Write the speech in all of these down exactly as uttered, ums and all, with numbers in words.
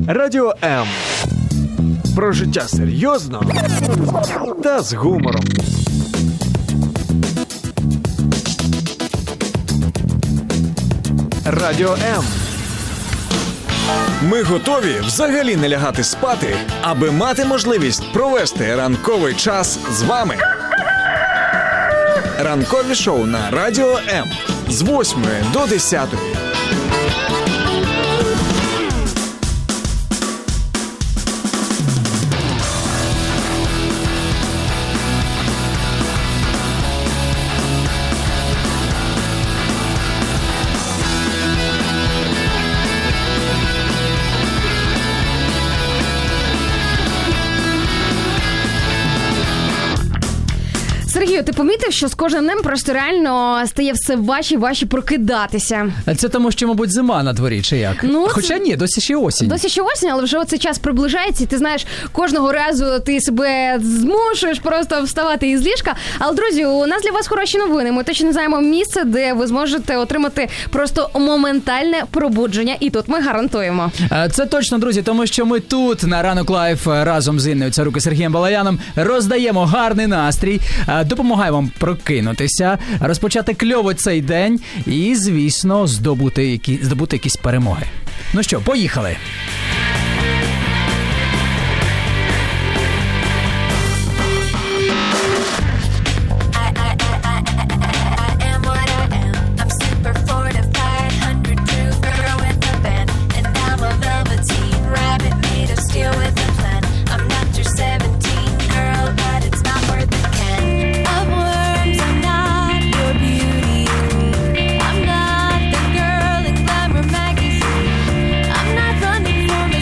Радіо М. Про життя серйозно та з гумором. Радіо М. Ми готові взагалі не лягати спати, аби мати можливість провести ранковий час з вами. Ранкові шоу на Радіо М з восьмої до десятої. Сергію, ти помітив, що з кожним днем просто реально стає все важче і важче прокидатися? Це тому, що, мабуть, зима на дворі, чи як? Ну, Хоча це... ні, досі ще осінь. Досі ще осінь, але вже оцей час приближається, і ти знаєш, кожного разу ти себе змушуєш просто вставати із ліжка. Але, друзі, у нас для вас хороші новини. Ми точно знаємо місце, де ви зможете отримати просто моментальне пробудження. І тут ми гарантуємо. Це точно, друзі, тому що ми тут, на Ранок Лайф, разом з Інною Царук і Сергієм Балаяном роздаємо гарний настрій, допомагаємо вам прокинутися, розпочати кльово цей день і, звісно, здобути, які, здобути якісь перемоги. Ну що, поїхали! I'm not the girl in Glamour magazine. I'm not running for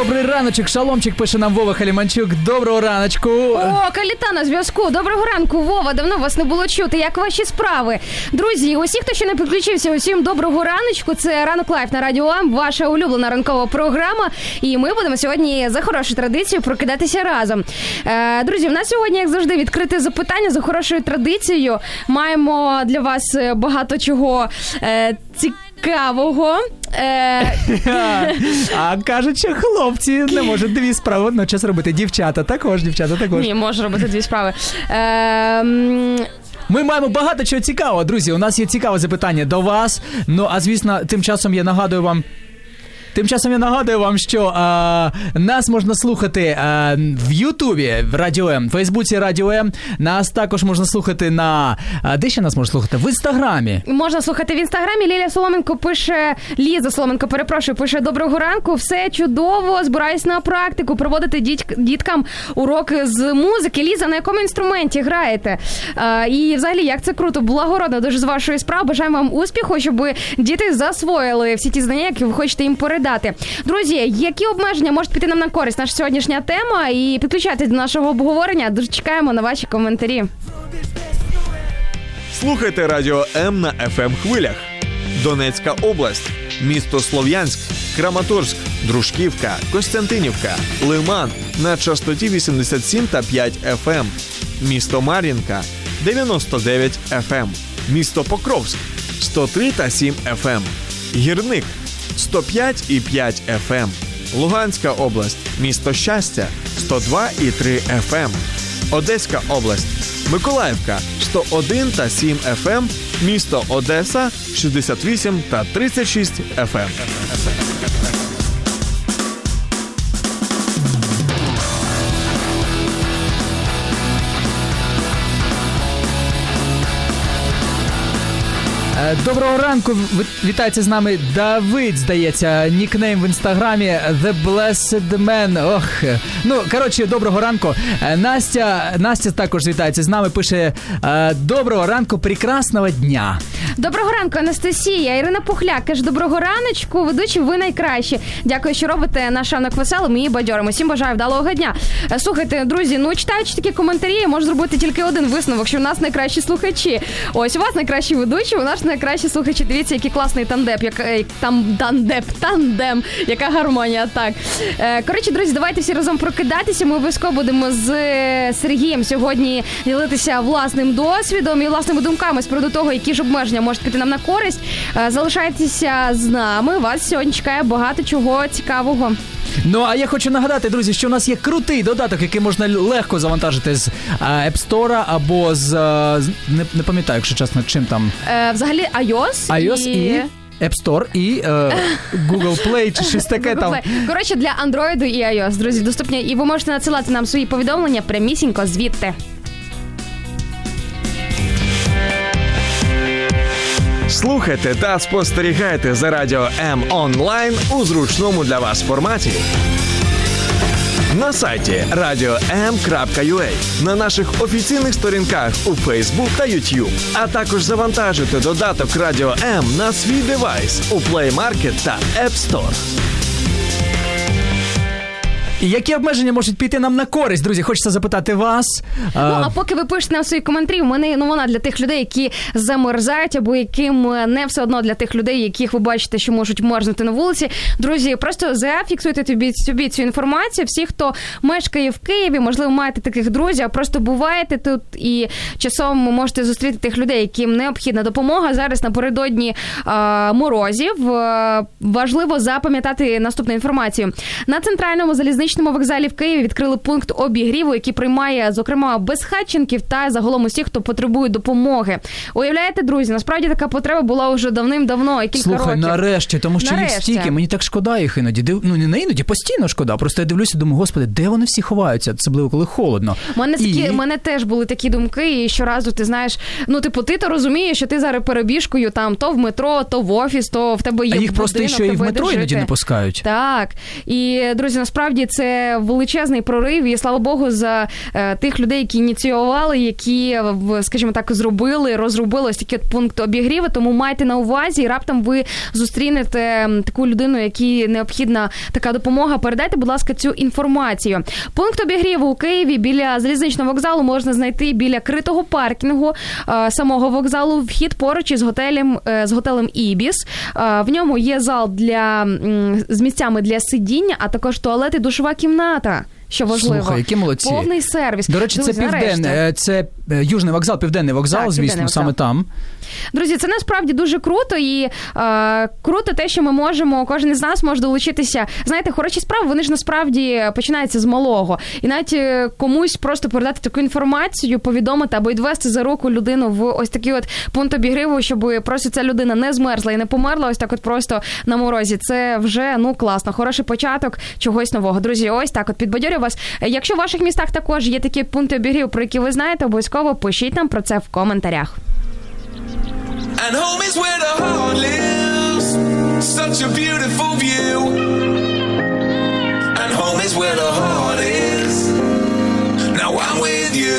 Добрий раночок, шаломчик, пише нам Вова Халіманчук. Доброго раночку. О, Каліта на зв'язку. Доброго ранку, Вова. Давно вас не було чути. Як ваші справи? Друзі, усі, хто ще не підключився, усім доброго раночку. Це Ранок Лайф на Радіо М, ваша улюблена ранкова програма. І ми будемо сьогодні за хорошу традицію прокидатися разом. Е, друзі, в нас сьогодні, як завжди, відкрите запитання за хорошою традицією. Маємо для вас багато чого е, цікавого. Е... А кажуть, що хлопці не можуть дві справи одночас робити. Дівчата також, дівчата також. Ні, можу робити дві справи. Е... Ми маємо багато чого цікавого, друзі. У нас є цікаве запитання до вас. Ну, а звісно, тим часом я нагадую вам, Тим часом я нагадую вам, що а, нас можна слухати а, в Ютубі, в Радіо М, в Фейсбуці Радіо М. Нас також можна слухати на... А, де ще нас можна слухати? В Інстаграмі. Можна слухати в Інстаграмі. Лілія Соломенко пише... Ліза Соломенко, перепрошую, пише: доброго ранку, все чудово, збираюсь на практику, проводити діть, діткам уроки з музики. Ліза, на якому інструменті граєте? А, і взагалі, як це круто, благородно дуже з вашої справи. Бажаємо вам успіху, щоб діти засвоїли всі ті знання, які ви хочете їм передати. Друзі, які обмеження можуть піти нам на користь? Наша сьогоднішня тема. І підключайтесь до нашого обговорення. Дуже чекаємо на ваші коментарі. Слухайте Радіо М на еф ем хвилях. Донецька область, місто Слов'янськ, Краматорськ, Дружківка, Костянтинівка, Лиман на частоті вісімдесят сім та п'ять еф ем. Місто Мар'їнка дев'яносто дев'ять еф ем. Місто Покровськ сто три та сім еф ем. Гірник сто п'ять і п'ять еф ем. Луганська область, місто Щастя сто два і три еф ем. Одеська область, Миколаївка сто один та сім еф ем. Місто Одеса шістдесят вісім та тридцять шість еф ем. Доброго ранку, вітається з нами Давид, здається, нікнейм в інстаграмі The Blessed Man. Ох, ну, коротше, доброго ранку. Настя, Настя також вітається з нами, пише: доброго ранку, прекрасного дня. Доброго ранку, Анастасія. Ірина Пухляк каже: доброго раночку, ведучі, ви найкращі. Дякую, що робите наш ранок веселим і бадьорим. Усім бажаю вдалого дня. Слухайте, друзі, ну, читаючи такі коментарі, я можу зробити тільки один висновок, що в нас найкращі слухачі. Ось, у вас найкращі ведучі, у нас найкращі слухачі. Дивіться, який класний тандем, як там тандеп, тандем, яка гармонія, так. Коротше, друзі, давайте всі разом прокидатися. Ми обов'язково будемо з Сергієм сьогодні ділитися власним досвідом і власними думками з приводу того, які ж обмеження можуть піти нам на користь. Залишайтеся з нами. Вас сьогодні чекає багато чого цікавого. Ну, а я хочу нагадати, друзі, що у нас є крутий додаток, який можна легко завантажити з App Store або з, з не, не пам'ятаю, якщо чесно, чим там. Е, взагалі iOS, iOS і... і... App Store і е, Google Play чи щось таке там. Коротше, для Android і iOS, друзі, доступні. І ви можете надсилати нам свої повідомлення прямісінько звідти. Слухайте та спостерігайте за Радіо М онлайн у зручному для вас форматі. На сайті радіо ем крапка ю а, на наших офіційних сторінках у Facebook та YouTube, а також завантажити додаток Радіо М на свій девайс у Play Market та App Store. І які обмеження можуть піти нам на користь, друзі? Хочеться запитати вас. Ну, а поки ви пишете нам свої коментарі, у мене новина для тих людей, які замерзають, або яким не все одно для тих людей, яких ви бачите, що можуть мерзнути на вулиці. Друзі, просто зафіксуйте тобі, собі цю інформацію. Всі, хто мешкає в Києві, можливо, маєте таких друзів, просто буваєте тут і часом можете зустріти тих людей, яким необхідна допомога. Зараз напередодні а, морозів а, важливо запам'ятати наступну інформацію. На центральному залізничному вокзалі в Києві відкрили пункт обігріву, який приймає, зокрема, безхатченків та загалом усіх, хто потребує допомоги. Уявляєте, друзі, насправді така потреба була вже давним-давно, і кілька Слухай, років. нарешті, тому що нарешті. їх стільки, мені так шкода їх іноді. Ну, не іноді, постійно шкода. Просто я дивлюся і думаю, господи, де вони всі ховаються? Особливо, коли холодно. У мене, і... такі, мене теж були такі думки, і щоразу, ти знаєш, ну, типу, ти то розумієш, що ти зараз перебіжкою там то в метро, то в офіс, то в тебе є а їх будинок, просто ще і в метро іноді не пускають. Так. І, друзі, насправді це величезний прорив, і слава Богу за е, тих людей, які ініціювали, які, скажімо так, зробили, розробили ось такі от пункти обігріву, тому майте на увазі, і раптом ви зустрінете таку людину, якій необхідна така допомога, передайте, будь ласка, цю інформацію. Пункт обігріву у Києві біля залізничного вокзалу можна знайти біля критого паркінгу е, самого вокзалу, вхід поруч із готелем, е, з готелем Ібіс. Е, в ньому є зал для, м, з місцями для сидіння, а також туалет і душова кімната. Що важливо. Слухай, які молодці. Повний сервіс. До речі, Друзі, це південний, це Южний вокзал, Південний вокзал, так, звісно, вокзал. Саме там. Друзі, це насправді дуже круто, і е, круто те, що ми можемо, кожен із нас може долучитися. Знаєте, хороші справи, вони ж насправді починаються з малого. І навіть комусь просто передати таку інформацію, повідомити або відвести за руку людину в ось такий от пункт обігріву, щоб просто ця людина не змерзла і не померла ось так от просто на морозі. Це вже, ну, класно, хороший початок чогось нового. Друзі, ось так от підбадьорю вас. Якщо в ваших містах також є такі пункти обігріву, про які ви знаєте, обов'язково пишіть нам про це в коментарях. And home is where the heart lives, such a beautiful view. And home is where the heart is, now I'm with you.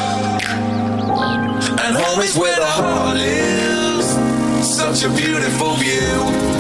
And home is where the heart lives, such a beautiful view.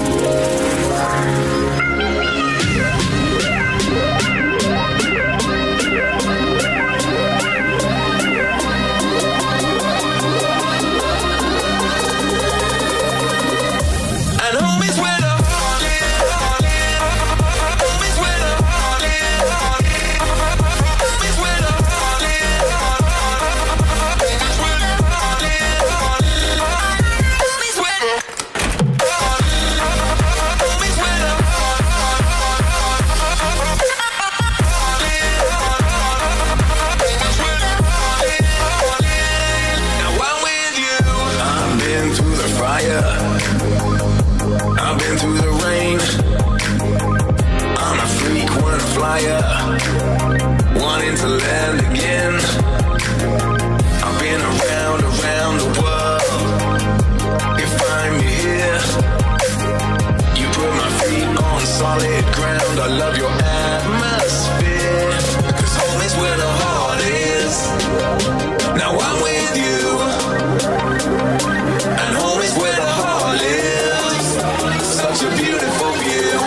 I've been through the rain. I'm a freak, one flyer, wanting to land again. I've been around, around the world. You find me here. You put my feet on solid ground. I love your atmosphere, 'cause home is where the heart is. Now I'm with you. And home is where the heart lives, such a beautiful view.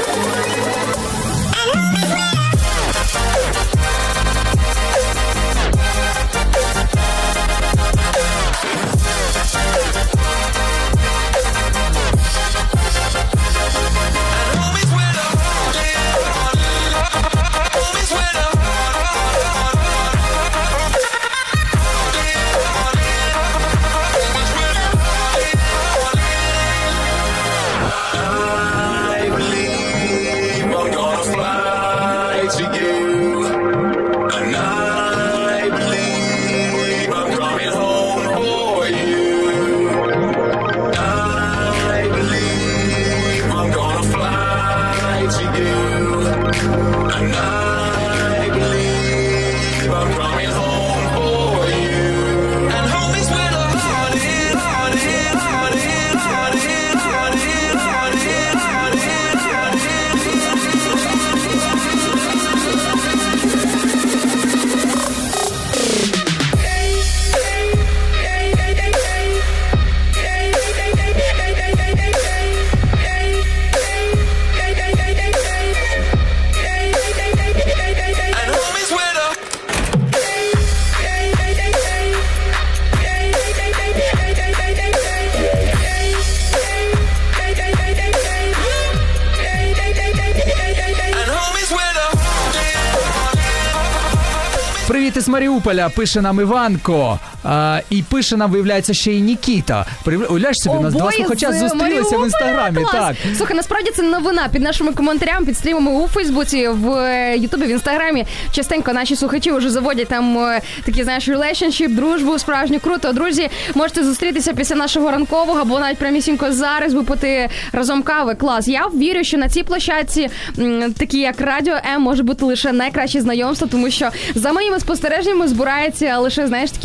Привіт із Маріуполя, пише нам Іванко. А, і пише нам, виявляється, ще й Нікіта. Уявляєш собі, у нас два слухача зустрілися в Інстаграмі. Так. Слухай, насправді це новина. Під нашими коментарями, під стрімами у Фейсбуці, в Ютубі, в Інстаграмі частенько наші слухачі вже заводять там такі, знаєш, релейшншіп, дружбу справжню. Круто. Друзі, можете зустрітися після нашого ранкового, або навіть прямісінько зараз випити разом кави. Клас. Я вірю, що на цій площадці, такі як Радіо М, може бути лише найкраще знайомство, тому що за моїми спостереженнями збирається лише, знаєш, такі от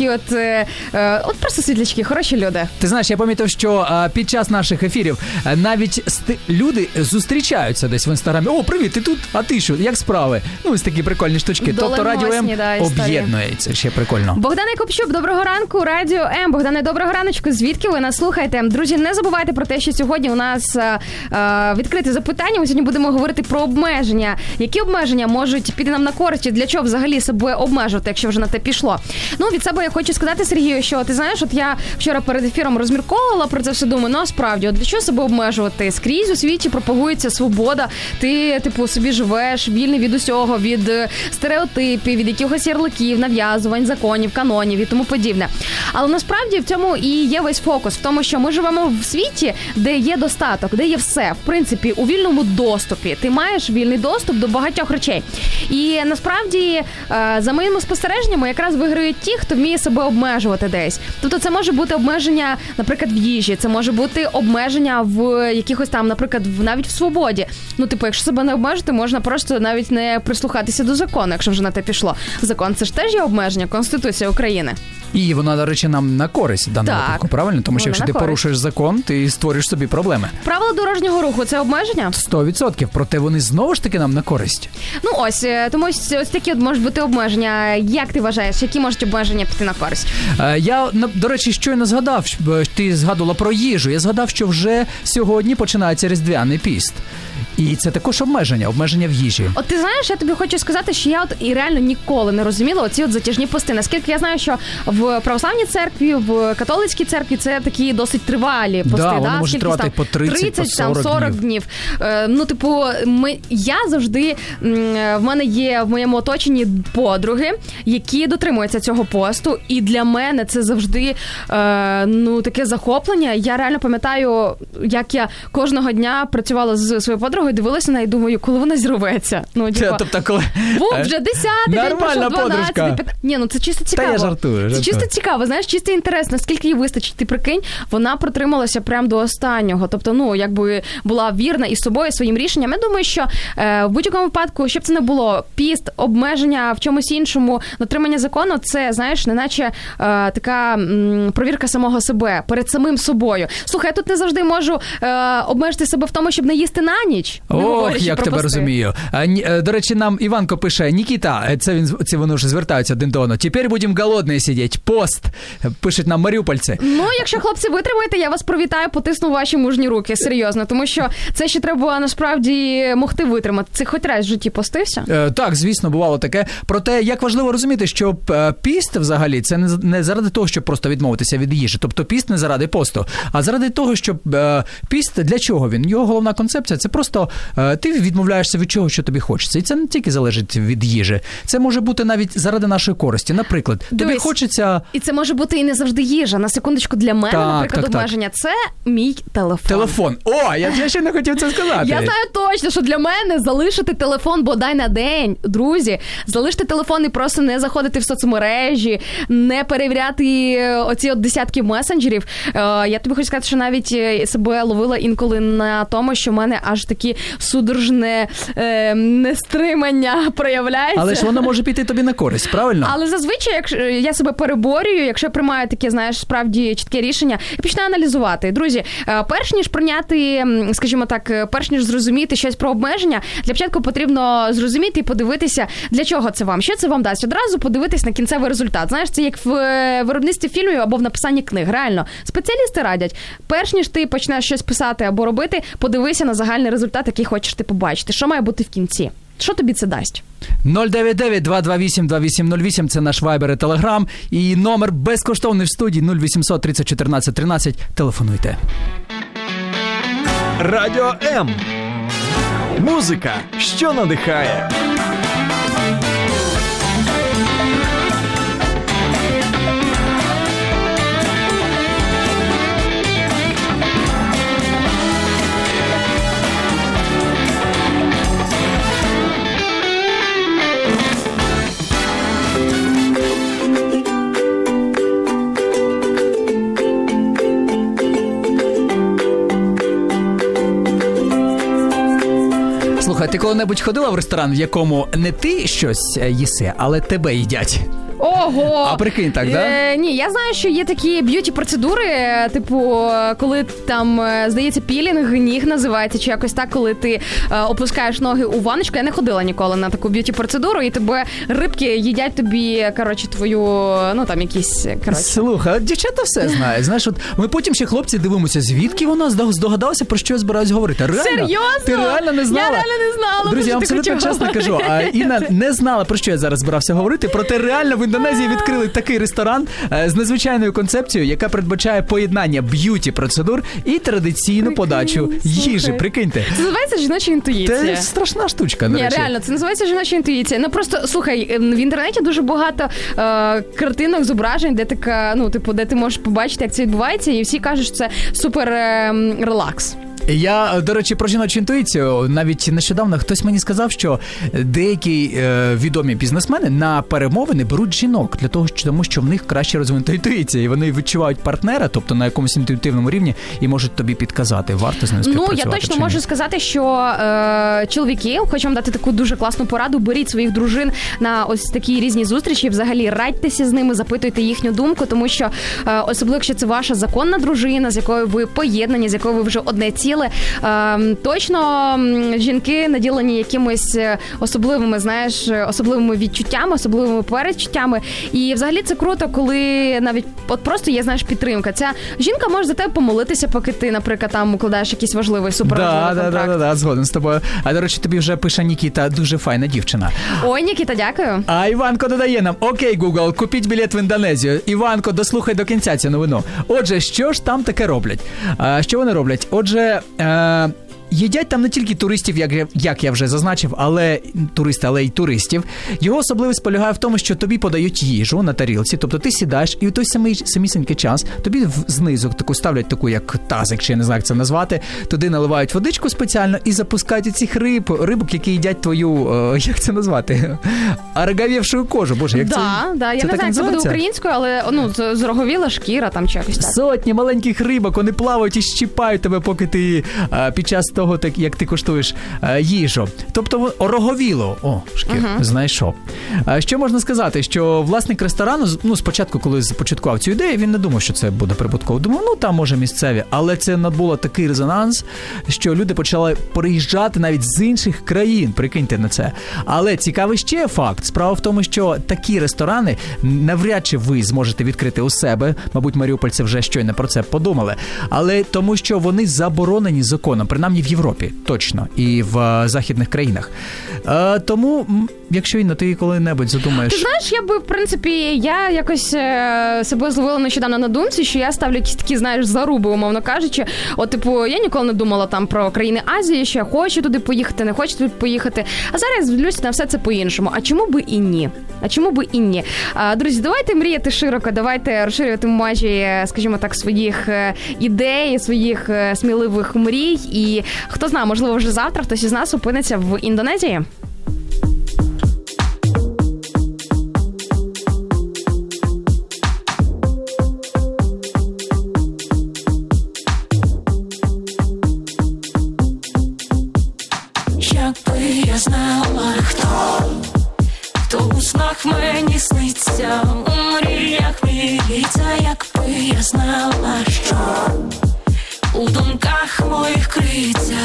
е, от просто світлячки, хороші люди. Ти знаєш, я помітив, що а, під час наших ефірів а, навіть сти... люди зустрічаються десь в інстаграмі. О, привіт, ти тут? А ти що? Як справи? Ну, ось такі прикольні штучки. Тобто Радіо М да, об'єднується. Ще прикольно. Богдане Копчук, доброго ранку, Радіо М. Богдане, доброго раночку. Звідки ви нас слухаєте? Друзі, не забувайте про те, що сьогодні у нас а, а, відкрите запитання. Ми сьогодні будемо говорити про обмеження. Які обмеження можуть піти нам на користь? Для чого взагалі себе обмежувати, якщо вже на те пішло? Ну, від себе я хочу сказати, Сергію, що ти знаєш, от я вчора перед ефіром розмірковувала про це все, думаю, ну, а справді, от для чого себе обмежувати? Скрізь у світі пропагується свобода. Ти, типу, собі живеш вільний від усього, від стереотипів, від якихось ярликів, нав'язувань, законів, канонів і тому подібне. Але насправді в цьому і є весь фокус, в тому, що ми живемо в світі, де є достаток, де є все, в принципі, у вільному доступі. Ти маєш вільний доступ до багатьох речей. І насправді, за моїми спостереженнями, якраз виграють ті, хто вміє себе обмежувати десь. Тобто це може бути обмеження, наприклад, в їжі, це може бути обмеження в якихось там, наприклад, навіть в свободі. Ну, типу, якщо себе не обмежити, можна просто навіть не прислухатися до закону, якщо вже на те пішло. Закон – це ж теж є обмеження, Конституція України. І вона, до речі, нам на користь в даному випадку, правильно? Тому що якщо ти користь. порушуєш закон, ти створиш собі проблеми. Правила дорожнього руху – це обмеження? Сто відсотків. Проте вони знову ж таки нам на користь. Ну ось, тому ось, ось такі от можуть бути обмеження. Як ти вважаєш, які можуть обмеження піти на користь? Е, я, до речі, щойно згадав, ти згадувала про їжу. Я згадав, що вже сьогодні починається Різдвяний піст. І це також обмеження, обмеження в їжі. От ти знаєш, я тобі хочу сказати, що я от і реально ніколи не розуміла оці от затяжні пости. Наскільки я знаю, що в православній церкві, в католицькій церкві це такі досить тривалі пости. Да, вони да? можуть тривати там, по тридцять, тридцять, по сорок днів. днів. Е, ну, типу, ми, я завжди, в мене є в моєму оточенні подруги, які дотримуються цього посту, і для мене це завжди е, ну, таке захоплення. Я реально пам'ятаю, як я кожного дня працювала з своєю подругою, дивилася на неї і думаю, коли вона зірветься. Ну, типу, тобто, коли... Був вже десятий день, пройшов дванадцятий. П'ятнадцятий. Ні, ну це чисто цікаво. Та я жартую, жартую. Це чисто цікаво, знаєш, чисто інтерес, наскільки їй вистачить. Ти прикинь, вона протрималася прямо до останнього. Тобто, ну, якби була вірна із собою, своїм рішенням. Я думаю, що е, в будь-якому випадку, щоб це не було, піст, обмеження в чомусь іншому, дотримання закону, це, знаєш, неначе е, така м, провірка самого себе, перед самим собою. Слухай, я тут не завжди можу е, обмежити себе в тому, щоб не їсти на ніч. Ох, як тебе розумію. А, до речі, нам Іванко пише, Нікіта, це, він, це вони вже звертаються один до одного, тепер будемо голодні сидіти, пост, пишуть нам маріупольці. Ну, якщо, хлопці, витримаєте, я вас привітаю, потисну ваші мужні руки, серйозно, тому що це ще треба, насправді, могти витримати. Це хоч раз в житті постився? Е, так, звісно, бувало таке. Проте, як важливо розуміти, що піст, взагалі, це не, не заради того, щоб просто відмовитися від їжі. Тобто піст не заради посту, а заради того, щоб е, піст, для чого він? Його головна концепція – це просто е, ти відмовляєшся від чого, що тобі хочеться. І це не тільки залежить від їжі. Це може бути навіть заради нашої користі. Наприклад, Дивись, тобі хочеться... І це може бути і не завжди їжа. На секундочку, для мене, так, наприклад, так, обмеження – це мій телефон. Телефон. О, я, я ще не хотів це сказати. Я знаю точно, що для мене залишити телефон бодай на день, друзі, залишити телефон і просто не заходити в соцмережі, не перевіряти оці от десятки месенджерів. Я тобі хочу сказати, що навіть себе ловила інколи на тому, що в мене аж такі судорожне е, нестримання проявляється. Але ж воно може піти тобі на користь, правильно? Але зазвичай, якщо я себе переборюю, якщо я приймаю таке, знаєш, справді чітке рішення, я починаю аналізувати. Друзі, перш ніж прийняти, скажімо так, перш ніж зрозуміти щось про обмеження, для початку потрібно зрозуміти і подивитися, для чого це вам, що це вам дасть. Одразу подивитись на кінцевий результат. Знаєш, це як в виробництві фільмів або в написанні книг. Реально, спеціалісти радять, перш ніж ти почнеш щось писати або робити, подивися на загальний результат, який хочеш ти побачити. Що має бути в кінці? Що тобі це дасть? нуль дев'ять дев'ять два два вісім два вісім нуль вісім – це наш вайбер і телеграм. І номер безкоштовний в студії нуль вісімсот тридцять чотирнадцять тринадцять. Телефонуйте. Радіо М. Музика, що надихає. Слухай, ти коли-небудь ходила в ресторан, в якому не ти щось їси, але тебе їдять? Ого! А прикинь так, да? Е, ні, я знаю, що є такі б'юті-процедури, типу, коли там, здається, пілінг, ніг називається, чи якось так, коли ти е, опускаєш ноги у ванночку. Я не ходила ніколи на таку б'юті-процедуру, і тебе рибки їдять тобі, коротше, твою, ну, там, якісь, коротше. Слухай, дівчата все знають. Знаєш, от ми потім ще, хлопці, дивимося, звідки вона здогадалася, про що я збираюсь говорити. Реально? Серйозно? Ти реально не знала? Я реально не знала. Друзі, я вам абсолютно чесно кажу, а Інна не знала, про що я зараз збирався говорити, проте реально в Індонезії відкрили такий ресторан з незвичайною концепцією, яка передбачає поєднання б'юті-процедур і традиційну Прикинь, подачу їжі. Слухай. Прикиньте. Це називається жіноча інтуїція. Це страшна штучка, до Ні, речі. реально, це називається жіноча інтуїція. Ну просто, слухай, в інтернеті дуже багато е, картинок, зображень, де така, ну, типу, де ти можеш побачити, як це відбувається, і всі кажуть, що це супер е, релакс. Я, до речі, про жіночу інтуїцію, навіть нещодавно хтось мені сказав, що деякі е, відомі бізнесмени на перемовини беруть жінок для того, що, тому що в них краще розвинута інтуїція, і вони відчувають партнера, тобто на якомусь інтуїтивному рівні, і можуть тобі підказати, варто з ним співпрацювати. Ну, я точно чи можу ні. сказати, що е, чоловіки, хочу вам дати таку дуже класну пораду, беріть своїх дружин на ось такі різні зустрічі, взагалі радьтеся з ними, запитуйте їхню думку, тому що е, особливо, якщо це ваша законна дружина, з якою ви поєднані, з якою ви вже одне ціле, Е, точно жінки наділені якимось особливими, знаєш, особливими відчуттями, особливими передчуттями. І взагалі це круто, коли навіть от просто є, знаєш, підтримка. Ця жінка може за тебе помолитися, поки ти, наприклад, там укладаєш якийсь важливий, суперважливий да, контракт. Да, да, да, згоден з тобою. А, до речі, тобі вже пише Нікіта, дуже файна дівчина. Ой, Нікіта, дякую. А Іванко додає нам: окей, Google, купіть білет в Індонезію. Іванко, дослухай до кінця цю новину. Отже, що ж там таке роблять? А, що вони роблять? Отже, е- їдять там не тільки туристів, як я, як я вже зазначив, але туристи, але й туристів. Його особливість полягає в тому, що тобі подають їжу на тарілці, тобто ти сідаєш, і в той самий самісінький час тобі знизу таку ставлять таку, як тазик, чи я не знаю, як це назвати, туди наливають водичку спеціально і запускають цих риб, рибок, які їдять твою, е, як це назвати, ороговівшу кожу. Боже, як да, це? Да, я це не знаю, як це буде українською, але ну, зроговіла шкіра там чи якось так. Сотні маленьких рибок, вони плавають і щіпають тебе, поки ти е, під час того, так, як ти куштуєш е, їжу. Тобто ороговіло. О, шкір, uh-huh. знайшов. Е, що можна сказати? Що власник ресторану, ну, спочатку, коли започаткував цю ідею, він не думав, що це буде прибутково. Думав, ну, там, може, місцеві. Але це набуло такий резонанс, що люди почали приїжджати навіть з інших країн. Прикиньте на це. Але цікавий ще факт. Справа в тому, що такі ресторани навряд чи ви зможете відкрити у себе. Мабуть, маріупольці вже щойно про це подумали. Але тому, що вони заборонені законом, принаймні в Європі, точно, і в а, західних країнах. А, тому, якщо, Інна, ти коли-небудь задумаєш... Ти знаєш, я би, в принципі, я якось е, себе зловила нещодавно на думці, що я ставлю якісь такі, знаєш, заруби, умовно кажучи. От, типу, я ніколи не думала там про країни Азії, що я хочу туди поїхати, не хочу туди поїхати. А зараз дивлюся на все це по-іншому. А чому би і ні? А чому би і ні? А, друзі, давайте мріяти широко, давайте розширювати межі, скажімо так, своїх ідей, своїх сміливих мрій. І хто знає, можливо, вже завтра хтось із нас опиниться в Індонезії. Якби я знала, хто, хто у снах мені сниться, у мріях мріється, якби я знала, що у думках моїх криється,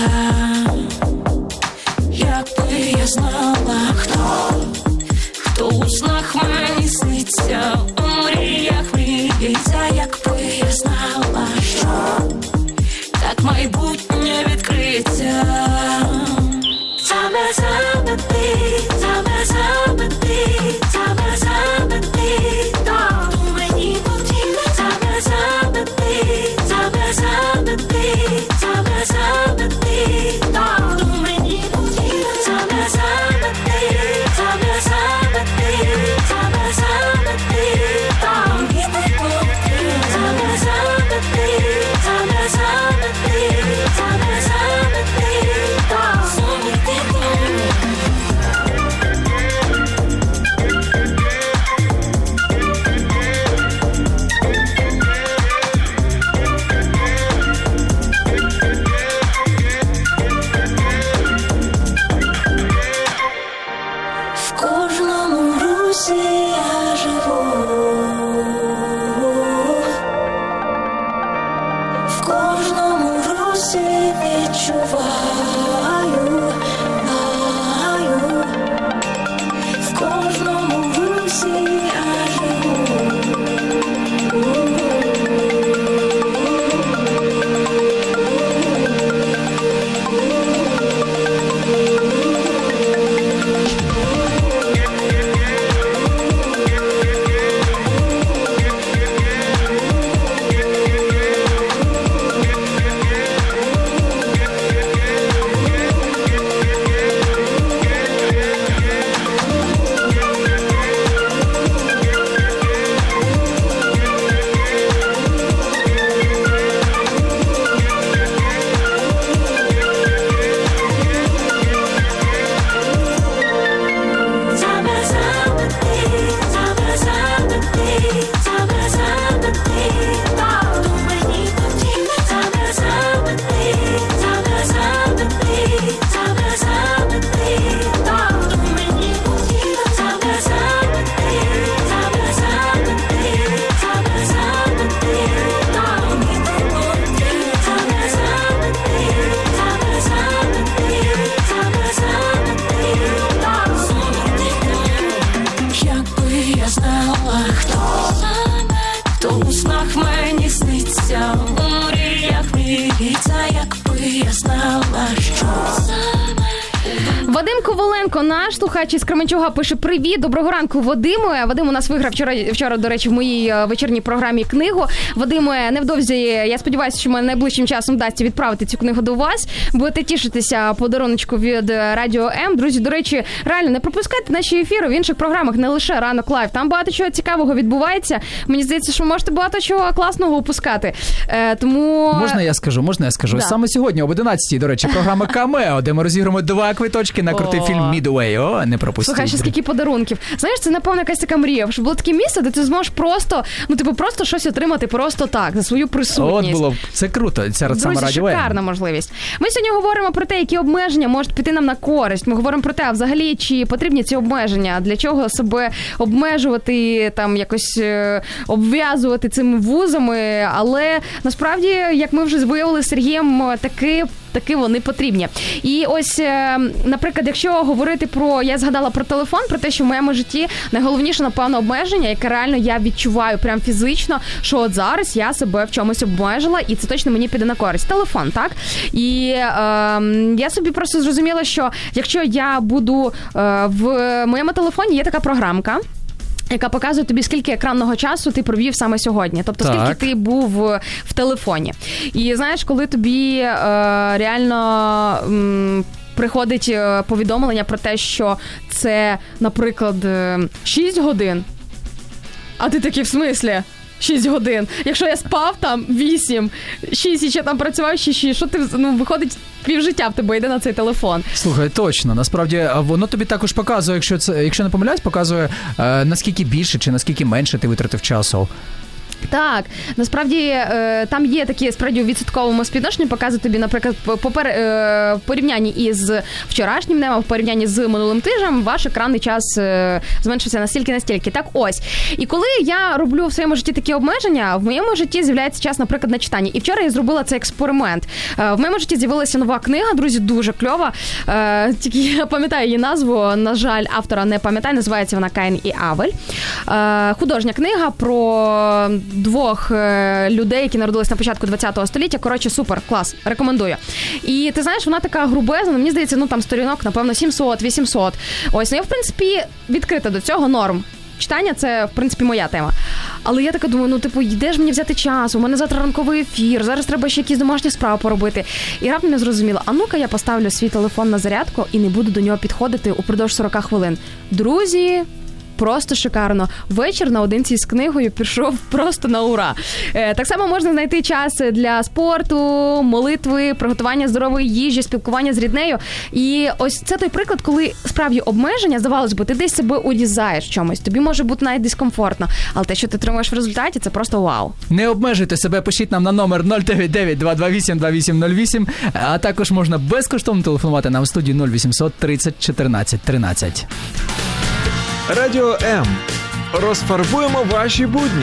якби я знала, хто, хто у снах мені сниться, у мріях мріється, якби я знала, що так майбутнє відкриється. Summer, summer beat, summer, summer beat, summer, summer beat, tu meni potrібна. Summer, summer beat, summer, summer beat, summer, summer beat, tu meni potrібна. Summer, summer beat, summer, summer beat, summer, summer beat. Вадим Коваленко, наш слухач із Кременчуга, пише: привіт, доброго ранку, Вадиме. Вадим у нас виграв вчора, вчора, до речі, в моїй вечірній програмі книгу. Вадиме, невдовзі, я сподіваюся, що мене найближчим часом вдасться відправити цю книгу до вас. Будете тішитися подаруночку від Радіо М. Друзі, до речі, реально не пропускайте наші ефіри в інших програмах, не лише Ранок Лайв. Там багато чого цікавого відбувається. Мені здається, що ви можете багато чого класного упускати. Е, тому... Можна я скажу, можна я скажу? Да. Саме сьогодні об одинадцятій, до речі, програма «Камео», де ми розіграємо два квиточки на крутий О. фільм «Мідуей». О, не пропустіть. Слухай, ще скільки подарунків. Знаєш, це, напевно, якась така мрія, щоб було таке місце, де ти зможеш просто, ну, типу, просто щось отримати просто так, за свою присутність. От було б. Це круто. Це саме Друзі, Радіо М. шикарна можливість. Ми сьогодні говоримо про те, які обмеження можуть піти нам на користь. Ми говоримо про те, а взагалі, чи потрібні ці обмеження, для чого себе обмежувати, там, якось е, обв'язувати цими вузами. Але, насправді, як ми вже виявили з Сергієм, таки... таки вони потрібні. І ось, наприклад, якщо говорити про, я згадала про телефон, про те, що в моєму житті найголовніше, напевно, обмеження, яке реально я відчуваю прям фізично, що от зараз я себе в чомусь обмежила, і це точно мені піде на користь. Телефон, так? І е, я собі просто зрозуміла, що якщо я буду е, в моєму телефоні є така програмка, яка показує тобі, скільки екранного часу ти провів саме сьогодні. Тобто, так. скільки ти був в телефоні. І знаєш, коли тобі е, реально... М, приходить повідомлення про те, що це, наприклад, шість годин, а ти такий, в смислі? шість годин. Якщо я спав там вісім, шість і ще там працював ще шість, що ти, ну, виходить, півжиття в тебе йде на цей телефон. Слухай, точно. Насправді, воно тобі також показує, якщо це, якщо не помиляюсь, показує, е, наскільки більше чи наскільки менше ти витратив часу. Так, насправді е, там є такі, справді, у відсотковому співвідношенні, показує тобі, наприклад, попер, е, в порівнянні із вчорашнім днем, в порівнянні з минулим тижнем, ваш екранний час е, зменшився настільки-настільки. Так ось. І коли я роблю в своєму житті такі обмеження, в моєму житті з'являється час, наприклад, на читання. І вчора я зробила цей експеримент. Е, в моєму житті з'явилася нова книга, друзі, дуже кльова. Е, тільки я пам'ятаю її назву, на жаль, автора не пам'ятаю, називається вона «Каїн і Авель». Е, художня книга про двох е, людей, які народились на початку ХХ століття. Коротше, супер, клас, рекомендую. І ти знаєш, вона така грубезна, мені здається, ну там сторінок, напевно, сімсот-вісімсот. Ось, ну я, в принципі, відкрита до цього, норм. Читання – це, в принципі, моя тема. Але я така думаю, ну, типу, де ж мені взяти час? У мене завтра ранковий ефір, зараз треба ще якісь домашні справи поробити. І раптом я зрозуміла, а ну-ка я поставлю свій телефон на зарядку і не буду до нього підходити упродовж сорок хвилин. Друзі, просто шикарно. Вечір наодинці з книгою пішов просто на ура. Е, так само можна знайти час для спорту, молитви, приготування здорової їжі, спілкування з ріднею. І ось це той приклад, коли справді обмеження, здавалось би, ти десь себе урізаєш в чомусь. Тобі може бути навіть дискомфортно. Але те, що ти отримуєш в результаті, це просто вау. Не обмежуйте себе, пишіть нам на номер нуль дев'ять дев'ять два два вісім два вісім нуль вісім, а також можна безкоштовно телефонувати нам в студію нуль вісімсот тридцять чотирнадцять тринадцять. Радіо М. Розфарбуємо ваші будні.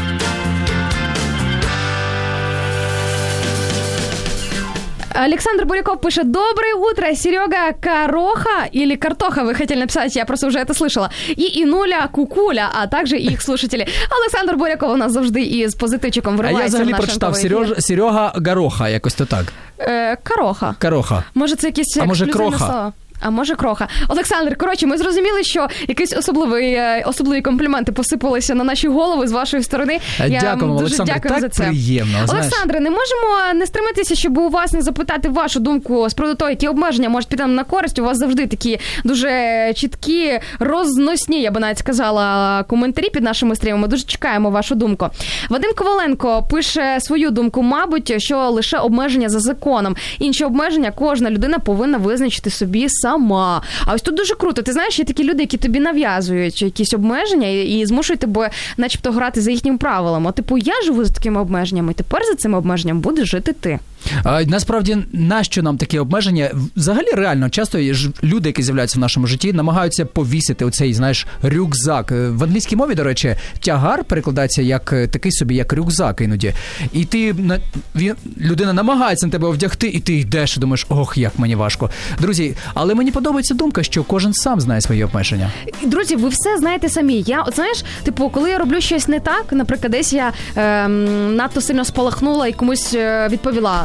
Александр Буряков пишет: доброе утро, Серега Короха или Картоха, вы хотели написать, я просто уже это слышала, и Инуля Кукуля, а также их слушатели. Олександр Буряков у нас завжди із позитивчиком вривається. А я взагалі прочитав Сереж, Серега Гороха, якось то так. Е, Короха. Короха. Може це якісь а може ексклюзивне Кроха? слово? А може Кроха. Олександр, коротше, ми зрозуміли, що якісь особливі, особливі компліменти посипалися на наші голови з вашої сторони. Я дякуємо, дуже Олександр, дякую так за це. приємно. Олександре, не можемо не стриматися, щоб у вас не запитати вашу думку з приводу того, які обмеження можуть піти нам на користь. У вас завжди такі дуже чіткі, розносні, я би навіть сказала, коментарі під нашими стрімами. Дуже чекаємо вашу думку. Вадим Коваленко пише свою думку, мабуть, що лише обмеження за законом. Інші обмеження кожна людина повинна визначити собі сама. А ось тут дуже круто. Ти знаєш, є такі люди, які тобі нав'язують якісь обмеження і, і змушують тебе начебто грати за їхніми правилами. От, типу, я живу за такими обмеженнями, тепер за цими обмеженнями будеш жити ти. А, насправді, нащо нам такі обмеження? Взагалі, реально, часто люди, які з'являються в нашому житті, намагаються повісити оцей, знаєш, рюкзак. В англійській мові, до речі, тягар перекладається як такий собі, як рюкзак іноді. І ти, він, людина намагається на тебе вдягти, і ти йдеш і думаєш, ох, як мені важко. Друзі, але мені подобається думка, що кожен сам знає свої обмеження. Друзі, ви все знаєте самі. Я, от знаєш, типу, коли я роблю щось не так, наприклад, десь я ем, надто сильно спалахнула і комусь відповіла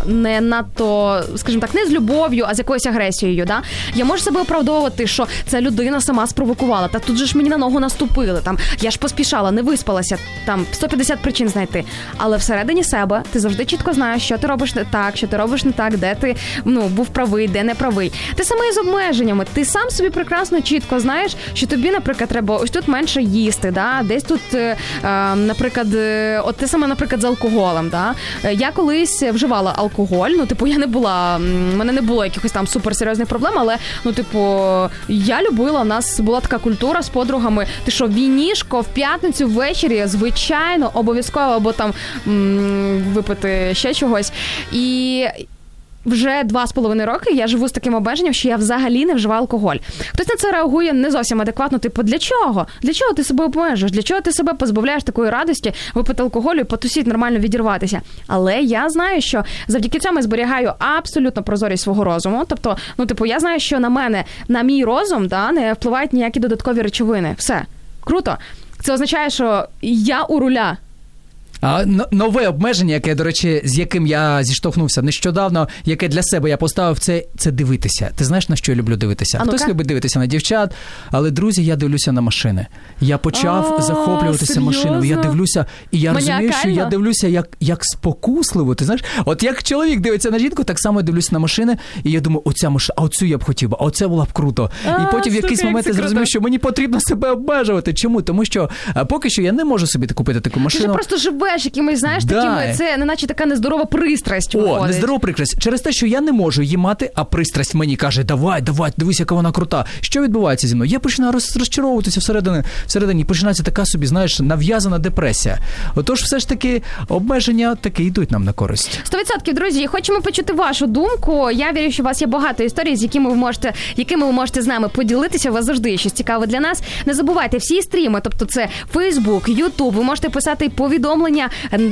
не надто, скажімо так, не з любов'ю, а з якоюсь агресією, да? Я можу себе оправдовувати, що ця людина сама спровокувала. Та тут же ж мені на ногу наступили. Там, я ж поспішала, не виспалася. Там сто п'ятдесят причин знайти. Але всередині себе ти завжди чітко знаєш, що ти робиш не так, що ти робиш не так, де ти, ну, був правий, де не правий. Ти саме із обмеженнями. Ти сам собі прекрасно чітко знаєш, що тобі, наприклад, треба ось тут менше їсти, да? Десь тут, е, наприклад, е, от ти саме, наприклад, з алкоголем, да? Я колись вживала алкоголь, ну, типу, я не була, в мене не було якихось там суперсерйозних проблем, але, ну, типу, я любила, у нас була така культура з подругами, ти що, вінішко в п'ятницю ввечері, звичайно, обов'язково, або там м- випити ще чогось. І вже два з половиною роки я живу з таким обмеженням, що я взагалі не вживаю алкоголь. Хтось на це реагує не зовсім адекватно, типу, для чого? Для чого ти себе обмежуєш? Для чого ти себе позбавляєш такої радості випити алкоголю і потусіть, нормально відірватися? Але я знаю, що завдяки цьому я зберігаю абсолютно прозорість свого розуму. Тобто, ну, типу, я знаю, що на мене, на мій розум, да, не впливають ніякі додаткові речовини. Все. Круто. Це означає, що я у руля. А нове обмеження, яке, до речі, з яким я зіштовхнувся нещодавно, яке для себе я поставив, це, це дивитися. Ти знаєш, на що я люблю дивитися? А ну-ка. Хтось любить дивитися на дівчат, але, друзі, я дивлюся на машини. Я почав О, захоплюватися серйозно? машинами. Я дивлюся, і я розумію, що я дивлюся як, як спокусливо. Ти знаєш, от як чоловік дивиться на жінку, так само я дивлюся на машини, і я думаю, оця машина, а оцю я б хотів, а оце було б круто. А, і потім в якийсь слухай, момент я зрозумів, що мені потрібно себе обмежувати. Чому? Тому що а, поки що я не можу собі купити таку машину. Ти ж просто живеш якимось, знаєш, Да. такими, це не наче така нездорова пристрасть виходить. О, нездорова пристрасть. Через те, що я не можу її мати, а пристрасть мені каже, давай, давай, дивись, яка вона крута. Що відбувається зі мною? Я починаю роз, розчаровуватися всередині, всередині, починається така собі, знаєш, нав'язана депресія. Отож, все ж таки, обмеження таки йдуть нам на користь. Сто відсотків, друзі, хочемо почути вашу думку. Я вірю, що у вас є багато історій, з якими ви можете, якими ви можете з нами поділитися. У вас завжди є щось цікаве для нас. Не забувайте, всі стріми, тобто це Facebook, YouTube, ви можете писати повідомлення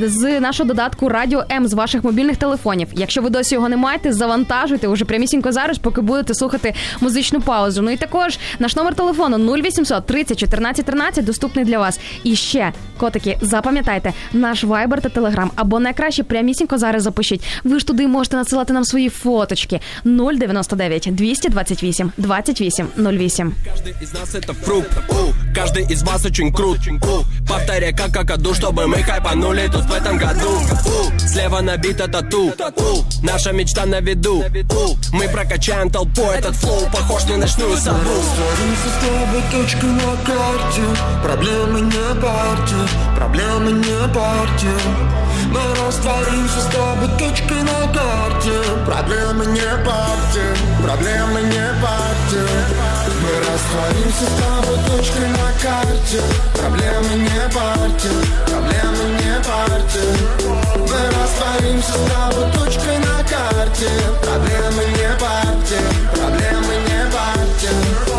з нашого додатку Радіо М з ваших мобільних телефонів. Якщо ви досі його не маєте, завантажуйте уже прямісінько зараз, поки будете слухати музичну паузу. Ну і також наш номер телефону нуль вісімсот тридцять чотирнадцять тринадцять доступний для вас. І ще, котики, запам'ятайте, наш Viber та Telegram, або найкраще прямісінько зараз запишіть. Ви ж туди можете надсилати нам свої фоточки. нуль дев'яносто дев'ять двісті двадцять вісім двадцять вісім нуль вісім. Каждый из нас это фрукт, у, каждый из вас очень крут, у, повторяй как какаду, чтобы мы хайпанули тут в этом году, у, слева набита тату, у, наша мечта на виду, у, мы прокачаем толпу, этот флоу похож на ночную сову. Растворимся с тобой точкой на карте. Проблемы не партия, проблемы не партия. Мы растворимся с тобой точкой на карте. Проблемы не партия, проблемы не партия. Мы растворимся с тобой точкой на карте. Проблемы не партия, проблемы не партия. Мы растворимся с тобой точкой на карте. Проблемы не партия, проблемы не партия.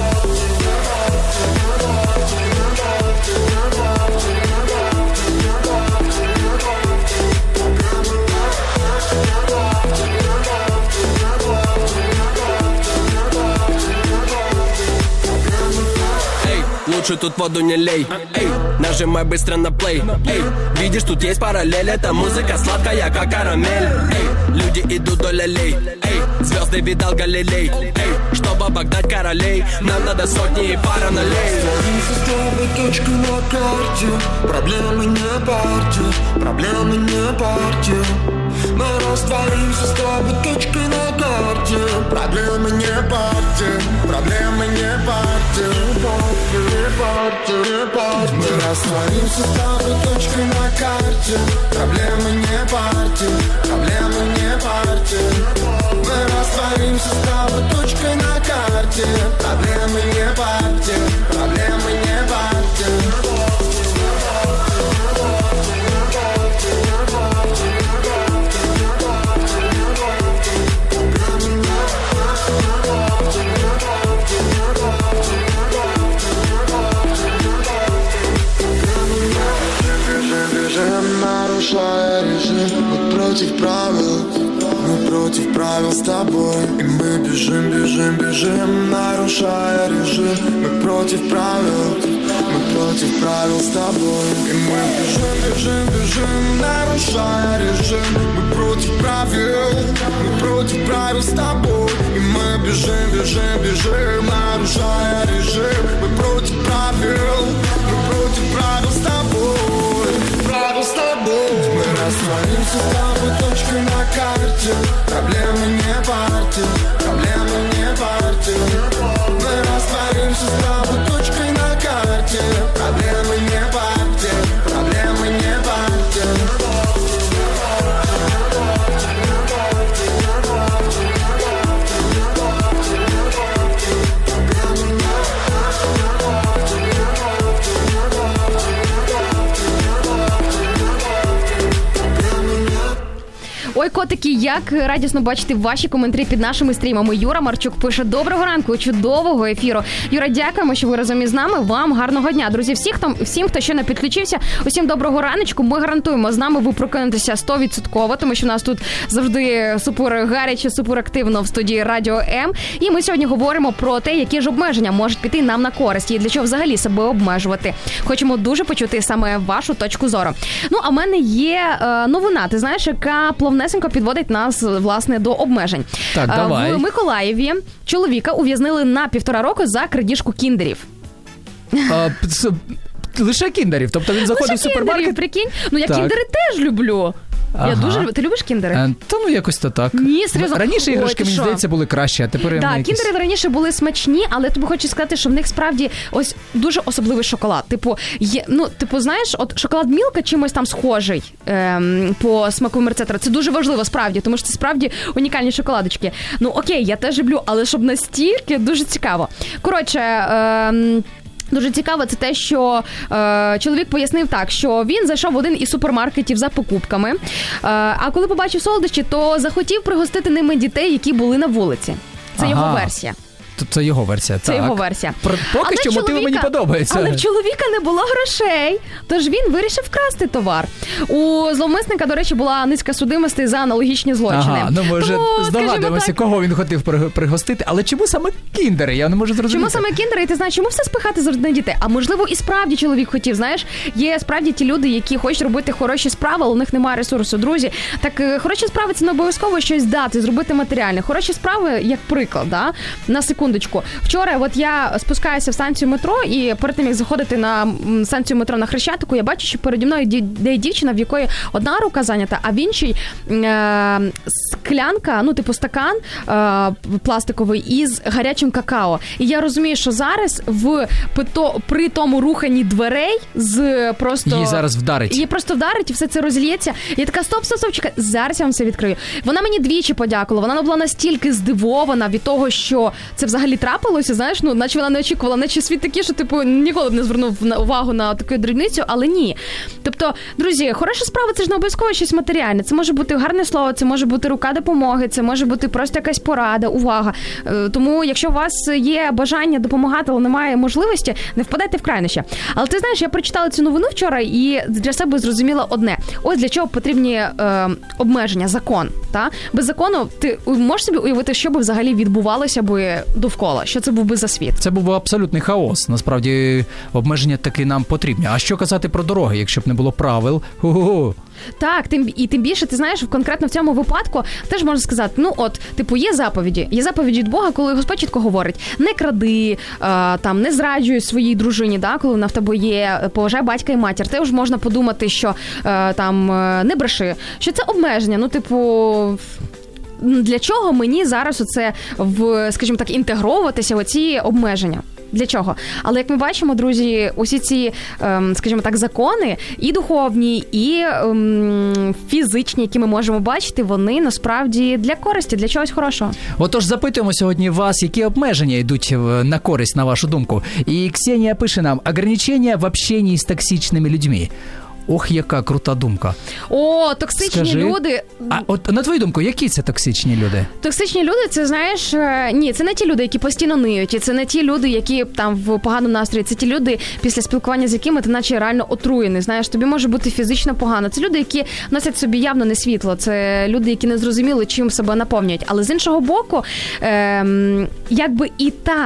Лучше тут воду не лей, эй, нажимай быстро на плей, эй, видишь, тут есть параллель, эта музыка сладкая, как карамель, эй, люди идут вдоль аллей, эй, звезды видал Галилей, эй, чтобы обогнать королей, нам надо сотни и пара нулей. Растворимся с тобой точкой на карте. Проблемы не партия, проблемы не партия. Мы растворимся с тобой точкой на карте. Проблемы не партия, проблемы не партия. Не партия, не партия. Мы растворимся с тобой точкой на карте. Проблемы не партия, проблемы не партия. Мы растворимся с тобой точкой на карте. Проблемы не партия, проблемы не партия. Нарушая режим, мы против правил, мы против правил с тобой. И мы бежим, бежим, бежим, нарушая режим. Мы против правил, мы против правил с тобой. И мы бежим, бежим, бежим, нарушая нарушая режим. Мы против правил, мы против правил с тобой. И мы бежим, бежим, бежим, нарушая режим. Мы против правил, мы против правил с тобой. Правил с тобой. Мы растворимся с тобой точкой на карте. Проблемы не партия, проблемы не партия. Мы растворимся с тобой точкой на карте. Проблемы не партия, проблемы не партия. Ой, котики, як радісно бачити ваші коментарі під нашими стрімами. Юра Марчук пише: доброго ранку, чудового ефіру. Юра, дякуємо, що ви разом із нами. Вам гарного дня. Друзі, всі, хто, всім, хто ще не підключився, усім доброго раночку. Ми гарантуємо, з нами ви прокинетеся сто відсотків, тому що в нас тут завжди супер гаряче, супер активно в студії Радіо М. І ми сьогодні говоримо про те, які ж обмеження можуть піти нам на користь і для чого взагалі себе обмежувати. Хочемо дуже почути саме вашу точку зору. Ну, а в мене є е, новина, ти знаєш, яка плавнесенько підводить нас, власне, до обмежень. Так, давай. В Миколаєві чоловіка ув'язнили на півтора року за крадіжку кіндерів. А, ц- лише кіндерів, тобто він заходив в Лише супермаркет. кіндерів, прикинь. Ну, я Так. кіндери теж люблю. Ага. Я дуже люблю. Ти любиш кіндери? Е, Та ну якось то так. Ні, серйозно. Раніше Ой, іграшки, ти мені що? здається, були кращі, а тепер вони Так, якісь... кіндери раніше були смачні, але тобі хочу сказати, що в них справді ось дуже особливий шоколад. Типу, є, ну, типу, знаєш, от шоколад Мілка чимось там схожий ем, по смаку мерцетера. Це дуже важливо, справді, тому що це справді унікальні шоколадочки. Ну, окей, я теж люблю, але щоб настільки, дуже цікаво. Коротше, ем, дуже цікаво це те, що е, чоловік пояснив так, що він зайшов в один із супермаркетів за покупками, е, а коли побачив солодощі, то захотів пригостити ними дітей, які були на вулиці. Це Ага. його версія. Це його версія, Це так. його версія. Про- Поки Але що мотиви мені чоловіка- подобаються. Але в чоловіка не було грошей, тож він вирішив вкрасти товар. У зловмисника, до речі, була низка судимостей за аналогічні злочини. Ага, ну ми вже Тому, здогадуємося, скажімо так, кого він хотів при- пригостити, але чому саме кіндери? Я не можу зрозуміти. чому саме кіндери, і ти знаєш, чому все спихати завжди на дітей? А можливо, і справді чоловік хотів, знаєш, є справді ті люди, які хочуть робити хороші справи, але у них немає ресурсу. Друзі, так е, хороші справи – це не обов'язково щось дати, зробити матеріальне. Хороші справи, як приклад, да? На секундочку. Вчора от я спускаюся в станцію метро, і перед тим, як заходити на м, станцію метро на Хрещатику, я бачу, що переді мною ді- де дівчина, в якої одна рука зайнята, а в іншій е- склянка, ну, типу стакан е- пластиковий із гарячим какао. І я розумію, що зараз в пито- при тому руханні дверей з просто... Її зараз вдарить. Її просто вдарить, і все це розлється. Я така, стоп, стоп, стоп, чекай, зараз я вам все відкрию. Вона мені двічі подякувала. Вона була настільки здивована від того, що це взагалі трапилося, знаєш, ну, наче вона не очікувала, наче світ такий, що, типу, ніколи б не звернув на увагу на таку дрібницю, але ні. Тобто, друзі, хороша справа – це ж не обов'язково щось матеріальне. Це може бути гарне слово, це може бути рука допомоги, це може бути просто якась порада, увага. Е, Тому, якщо у вас є бажання допомагати, але немає можливості, не впадайте в крайнощі. Але ти знаєш, я прочитала цю новину вчора і для себе зрозуміла одне. Ось для чого потрібні е, обмеження, закон. Та? Без закону ти можеш собі уявити, що би взагалі відбувалося би довкола? Що це був би за світ? Це був би абсолютний хаос. Насправді, обмеження таки нам потрібні. А що казати про дороги, якщо б не було правил? Ху-ху-ху. Так, тим і тим більше, ти знаєш, конкретно в цьому випадку теж можна сказати, ну от, типу, є заповіді, є заповіді від Бога, коли Господь чітко говорить: не кради, е, там, не зраджуй своїй дружині, да, коли вона в тебе є, поважай батька і матір. Теж можна подумати, що е, там е, не бреши, що це обмеження, ну, типу. Для чого мені зараз оце в, скажімо так, інтегровуватися в ці обмеження? Для чого? Але як ми бачимо, друзі, усі ці, ем, скажімо так, закони, і духовні, і ем, фізичні, які ми можемо бачити, вони насправді для користі, для чогось хорошого. Отож, запитуємо сьогодні вас, які обмеження йдуть в- на користь, на вашу думку. І Ксенія пише нам: ограничення в общенні з токсичними людьми. Ох, яка крута думка. О, токсичні Скажи. люди. А от на твою думку, які це токсичні люди? Токсичні люди, це, знаєш, е, ні, це не ті люди, які постійно ниють, і це не ті люди, які там в поганому настрої, це ті люди, після спілкування з якими ти наче реально отруєний, знаєш, тобі може бути фізично погано. Це люди, які носять собі явно не світло, це люди, які не зрозуміли, чим себе наповнюють. Але з іншого боку, ем, якби і так,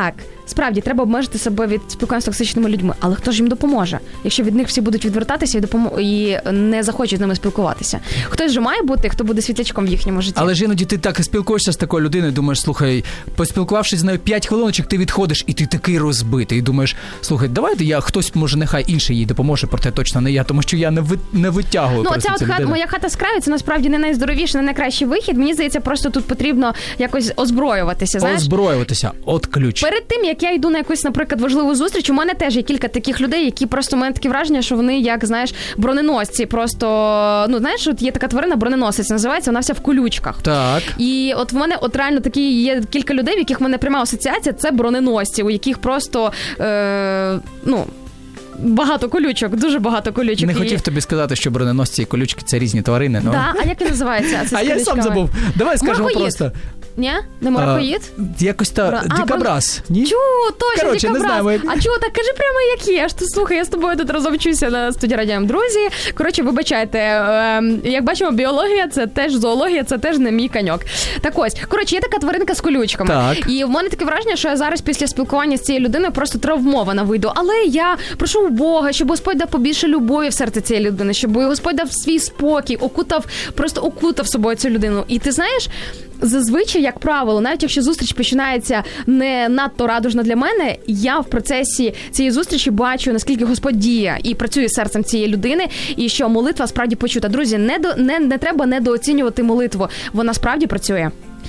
Справді, треба обмежити себе від спілкування з токсичними людьми. Але хто ж їм допоможе? Якщо від них всі будуть відвертатися і, допом... і не захочуть з ними спілкуватися. Хтось же має бути, хто буде світлячком в їхньому житті. Але ж іноді ти так спілкуєшся з такою людиною, думаєш, слухай, поспілкувавшись з нею п'ять хвилиночок, ти відходиш, і ти такий розбитий. І думаєш, слухай, давайте я, хтось, може, нехай інший їй допоможе, проте точно не я, тому що я не, ви... не витягую. Ну, ця от хат, моя хата з краю, це насправді не найздоровіший, не найкращий вихід. Мені здається, просто тут потрібно якось озброюватися, знаєш? Озброюватися, от ключ. Перед тим, як я йду на якусь, наприклад, важливу зустріч, у мене теж є кілька таких людей, які просто, у мене таке враження, що вони, як, знаєш, броненосці, просто, ну, знаєш, от є така тварина, броненосець називається, вона вся в колючках. Так. І от в мене, от реально такі є кілька людей, в яких в мене пряма асоціація, це броненосці, у яких просто, е, ну, багато колючок, дуже багато колючок. Не і... хотів тобі сказати, що броненосці і колючки – це різні тварини. Ну. Да, а як він називається? Це а я сам забув. Давай скажемо Моркоїд. просто. Ні? Не моркоїд? А, якось та Бра... дікобраз. Ні? Чу, точно, Короче, дікобраз. Не знаю, як... А чого, так кажи прямо як є. Ж ти, слухай, я з тобою тут разом вчуся на студії Радіо М. Друзі. Коротше, вибачайте, е, як бачимо, біологія – це теж зоологія, це теж не мій коньок. Так ось, коротше, є така тваринка з колючками. Так. І в мене таке враження, що я зараз після спілкування з цією людиною просто травмована вийду. Але я прошу у Бога, щоб Господь дав побільше любові в серце цієї людини, щоб Господь дав свій спокій, окутав, просто окутав собою цю людину. І ти знаєш, зазвичай, як правило, навіть якщо зустріч починається не надто радужно для мене, я в процесі цієї зустрічі бачу, наскільки Господь діє і працює серцем цієї людини, і що молитва справді почута. Друзі, не, до, не, не треба недооцінювати молитву. Вона справді працює.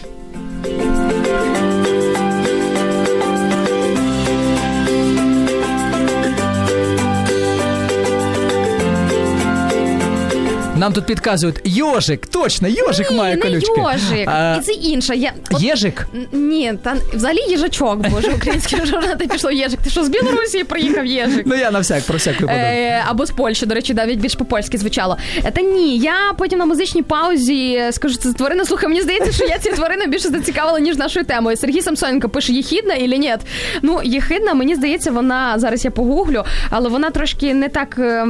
Нам тут підказують йожик, точно, йожик Ні, має не колючки. йожик, А... і це інша. Я... От... Єжик? Ні, та взагалі їжачок, боже, український журнал, ти пішло єжик. Ти що, з Білорусі приїхав єжик? Ну я на всяк, про всяк випадок. Е, або з Польщі, до речі, навіть більш по-польськи звучало. Е, та ні, я потім на музичній паузі скажу, це тварина, слухай, мені здається, що я ці тварини більше зацікавила, ніж нашою темою. Сергій Самсоненко пише, єхидна или ні? Ну, єхидна, мені здається, вона, зараз я погуглю, але вона трошки не так... Е,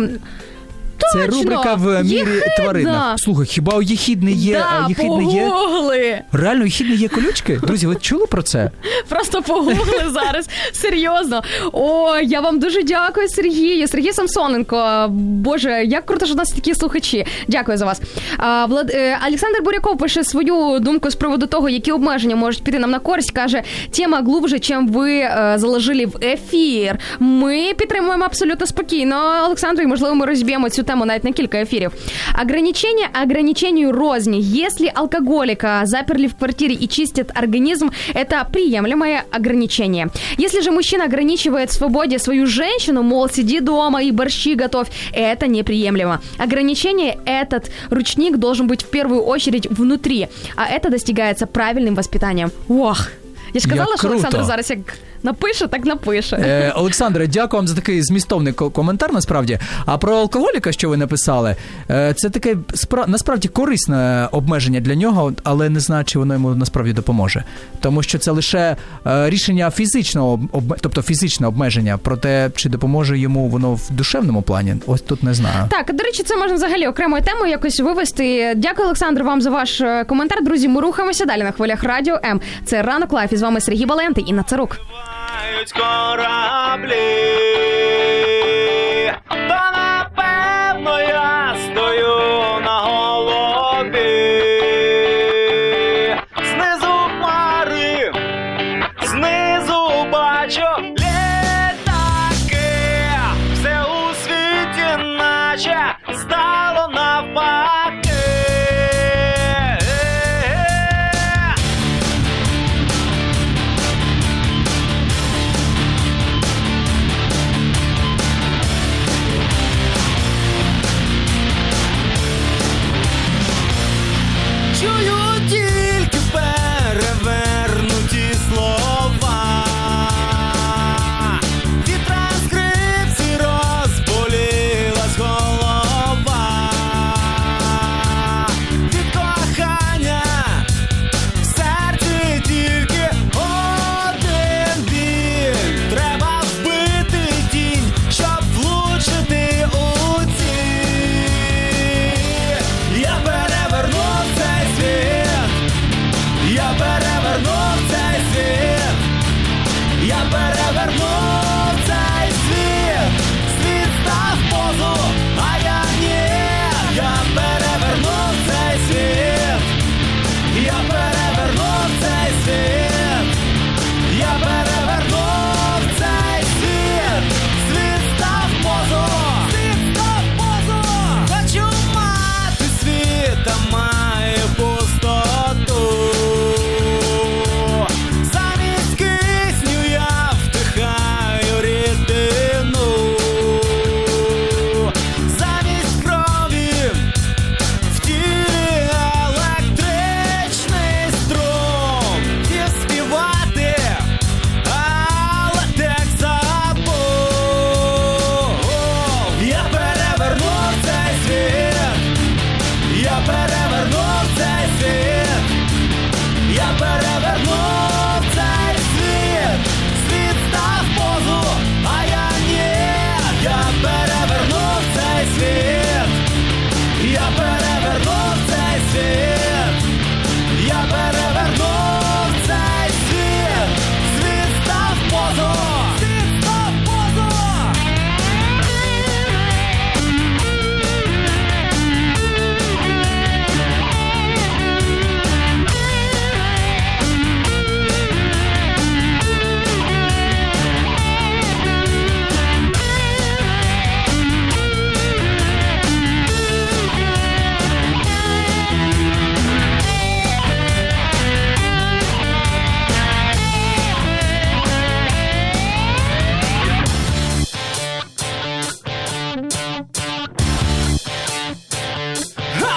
Це рубрика в мірі тваринах. Слухай, хіба у єхідни є? Да, єхідни погугли. Є? Реально, у єхідни є колючки? Друзі, ви чули про це? Просто погугли зараз. Серйозно. О, я вам дуже дякую, Сергію. Сергій Самсоненко. Боже, як круто, що у нас такі слухачі. Дякую за вас. А, Влад... Олександр Буряков пише свою думку з приводу того, які обмеження можуть піти нам на користь. Каже, тема глубже, чим ви е, заложили в ефір. Ми підтримуємо абсолютно спокійно, Олександр, і, можливо, ми розб'ємо цю тему навіть на кілька ефірів. Ограничение ограничению розни. Если алкоголика заперли в квартире и чистят организм, это приемлемое ограничение. Если же мужчина ограничивает в свободе свою женщину, мол, сиди дома и борщи готовь, это неприемлемо. Ограничение, этот ручник должен быть в первую очередь внутри, а это достигается правильным воспитанием. Ох! Я ж казала, як що Олександр круто. зараз як напише, так напише. Е, Олександре, дякую вам за такий змістовний ко- коментар, насправді. А про алкоголіка, що ви написали, е, це таке спра- насправді корисне обмеження для нього, але не знаю, чи воно йому насправді допоможе. Тому що це лише е, рішення фізичного, об- тобто фізичне обмеження, проте чи допоможе йому воно в душевному плані, ось тут не знаю. Так, до речі, це можна взагалі окремою темою якось вивести. Дякую, Олександр, вам за ваш е, коментар. Друзі, ми рухаємося далі на хвилях Радіо М. Це Ранок Лайф, і з вами Сергій Балаєнтий і Інна Царук. Кораблі, та напевно я стою на голубі. Знизу хмари, знизу бачу літаки. Все у світі наче стало навпаки.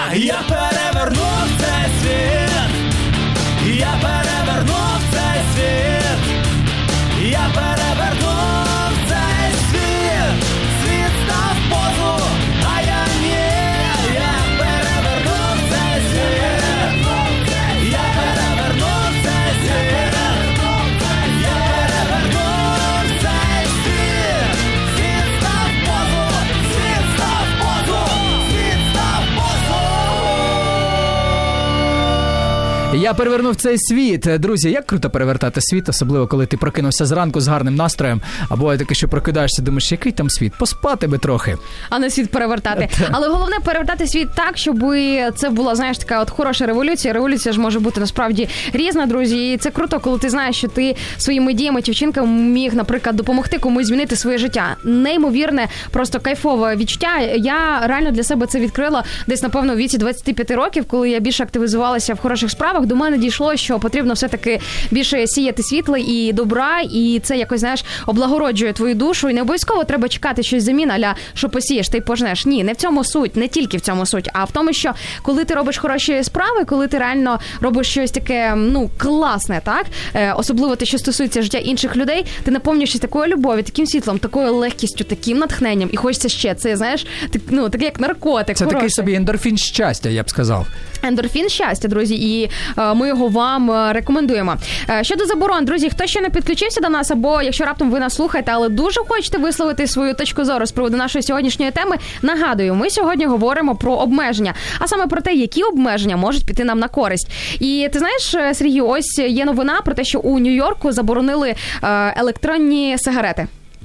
Я перевернув цей світ. Я перевернув цей світ. Я перевернув цей світ. Світ став позу, а я ні. Я перевернув цей світ. Я перевернув цей світ. Я перевернув цей світ. Світ став позу, світ став позу, світ став позу. Я перевернув цей світ. Друзі, як круто перевертати світ, особливо коли ти прокинувся зранку з гарним настроєм, або таке, що прокидаєшся, думаєш, який там світ, поспати би трохи. А не світ перевертати. Але головне перевертати світ так, щоб це була, знаєш, така от хороша революція. Революція ж може бути насправді різна, друзі. І це круто, коли ти знаєш, що ти своїми діями чи вчинками міг, наприклад, допомогти комусь змінити своє життя. Неймовірне, просто кайфове відчуття. Я реально для себе це відкрила десь, напевно, у віці двадцяти п'яти років, коли я більше активізувалася в хороших справах. До мене дійшло, що потрібно все-таки більше сіяти світла і добра, і це якось, знаєш, облагороджує твою душу. І не обов'язково треба чекати щось замін, аля, що посієш, ти й пожнеш. Ні, не в цьому суть, не тільки в цьому суть, а в тому, що коли ти робиш хороші справи, коли ти реально робиш щось таке, ну, класне, так? Е, особливо те, що стосується життя інших людей, ти наповнюєшся такою любов'ю, таким світлом, такою легкістю, таким натхненням, і хочеться ще. Це, знаєш, так, ну, таке як наркотик. Це хороший. такий собі ендорфін щастя, я б сказав. Ендорфін щастя, друзі, і е, ми його вам е, рекомендуємо. Е, щодо заборон, друзі, хто ще не підключився до нас, або якщо раптом ви нас слухаєте, але дуже хочете висловити свою точку зору з приводу нашої сьогоднішньої теми, нагадую, ми сьогодні говоримо про обмеження, а саме про те, які обмеження можуть піти нам на користь. І ти знаєш, Сергій, ось є новина про те, що у Нью-Йорку заборонили е, електронні сигарети.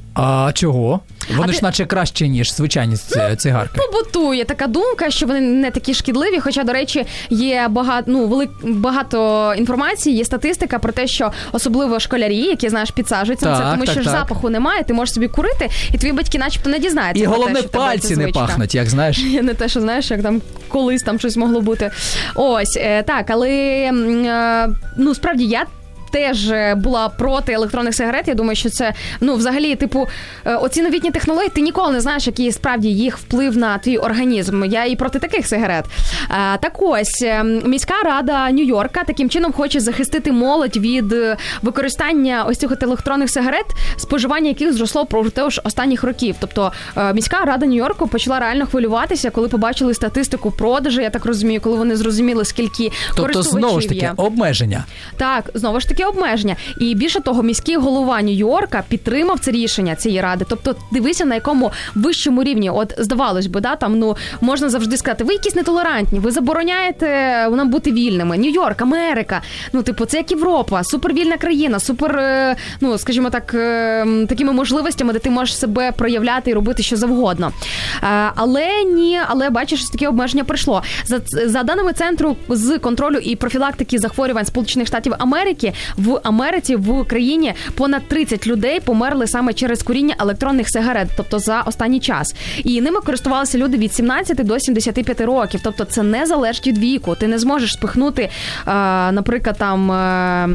А чого? Вони А ж ти- наче краще, ніж звичайні ц- цигарки. Побутує така думка, що вони не такі шкідливі, хоча, до речі, є багато, ну, велик, багато інформації, є статистика про те, що особливо школярі, які, знаєш, підсаджуються на це, Так, тому так, що ж так. запаху немає, ти можеш собі курити, і твої батьки начебто не дізнаються. І про головне, те, що в тебе пальці це не звичка. пахнуть, як знаєш. Не те, що, знаєш, як там колись там щось могло бути. Ось, е, так, але, м, е, ну, справді, я теж була проти електронних сигарет. Я думаю, що це, ну, взагалі, типу, е, оці новітні технології, ти ніколи не знаєш, який справді їх вплив на твій організм. Я і проти таких сигарет. Е, так ось, е, міська рада Нью-Йорка таким чином хоче захистити молодь від е, використання ось цих от електронних сигарет, споживання яких зросло впродовж останніх років. Тобто, е, міська рада Нью-Йорку почала реально хвилюватися, коли побачили статистику продажу, я так розумію, коли вони зрозуміли, скільки Тобто, користувачів знову ж таки, є. обмеження. Так, знову ж таки обмеження. І більше того, міський голова Нью-Йорка підтримав це рішення цієї ради. Тобто, дивися, на якому вищому рівні. От, здавалось би, да, там, ну, можна завжди сказати, ви якісь нетолерантні, ви забороняєте нам бути вільними. Нью-Йорк, Америка, ну, типу, це як Європа, супервільна країна, супер, е, ну, скажімо так, е, такими можливостями, де ти можеш себе проявляти і робити що завгодно. Е, але ні, але бачиш, що таке обмеження прийшло. За, за даними Центру з контролю і профілактики захворювань Сполучених Штатів Америки, в Америці, в країні понад тридцять людей померли саме через куріння електронних сигарет, тобто за останній час. І ними користувалися люди від сімнадцяти до сімдесяти п'яти років. Тобто це не залежить від віку. Ти не зможеш спихнути, е, наприклад, там... Е,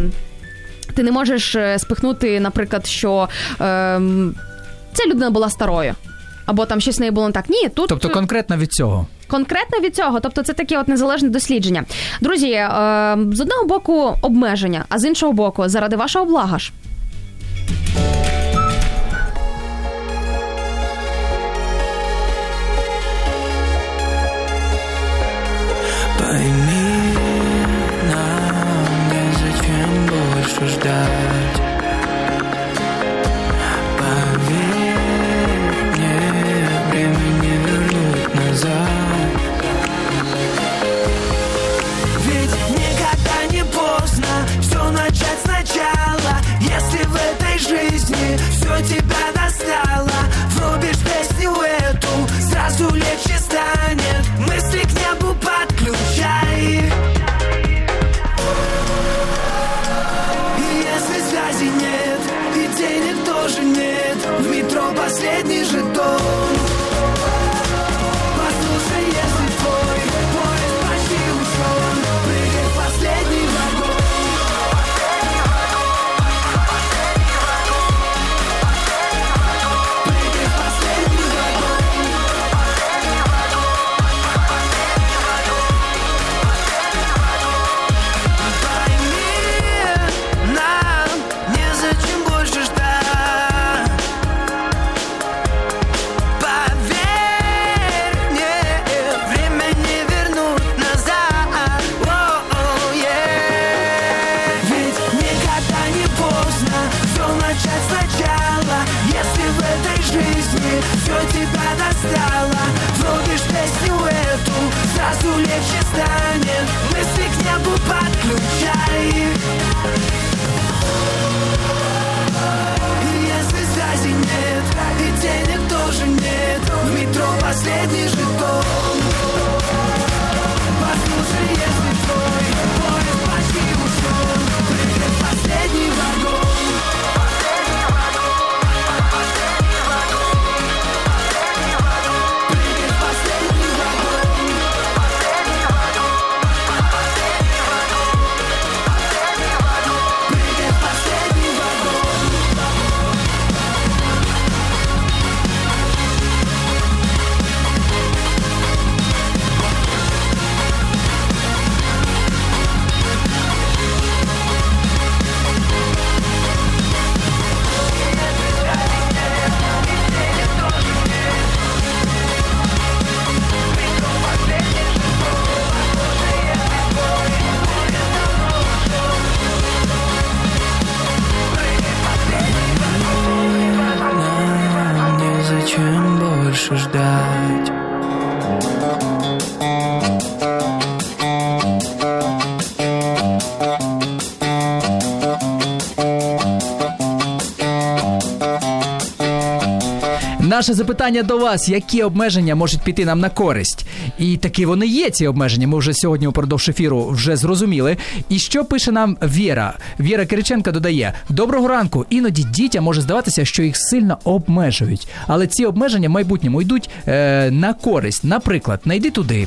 ти не можеш спихнути, наприклад, що е, ця людина була старою. Або там щось з нею було не так. Ні, тут... Тобто конкретно від цього. Конкретно від цього, тобто це таке от незалежне дослідження. Друзі, е, з одного боку обмеження, а з іншого боку, заради вашого блага ж. Пойми, нам незачем больше ждать. Поверь мне, время не вернуть назад. Ведь никогда не поздно все начать сначала. станет, мысли к небу подключай. И если связи нет, и денег тоже нет, в метро последний жетон. Послушай, если твой поезд почти ушел, прыгай в последний вагон. Зачем больше ждать? Наше запитання до вас, які обмеження можуть піти нам на користь? І таки вони є, ці обмеження, ми вже сьогодні упродовж ефіру вже зрозуміли. І що пише нам Віра? Віра Кириченка додає: доброго ранку, іноді дітям може здаватися, що їх сильно обмежують. Але ці обмеження в майбутньому йдуть е, на користь. Наприклад, не йди туди,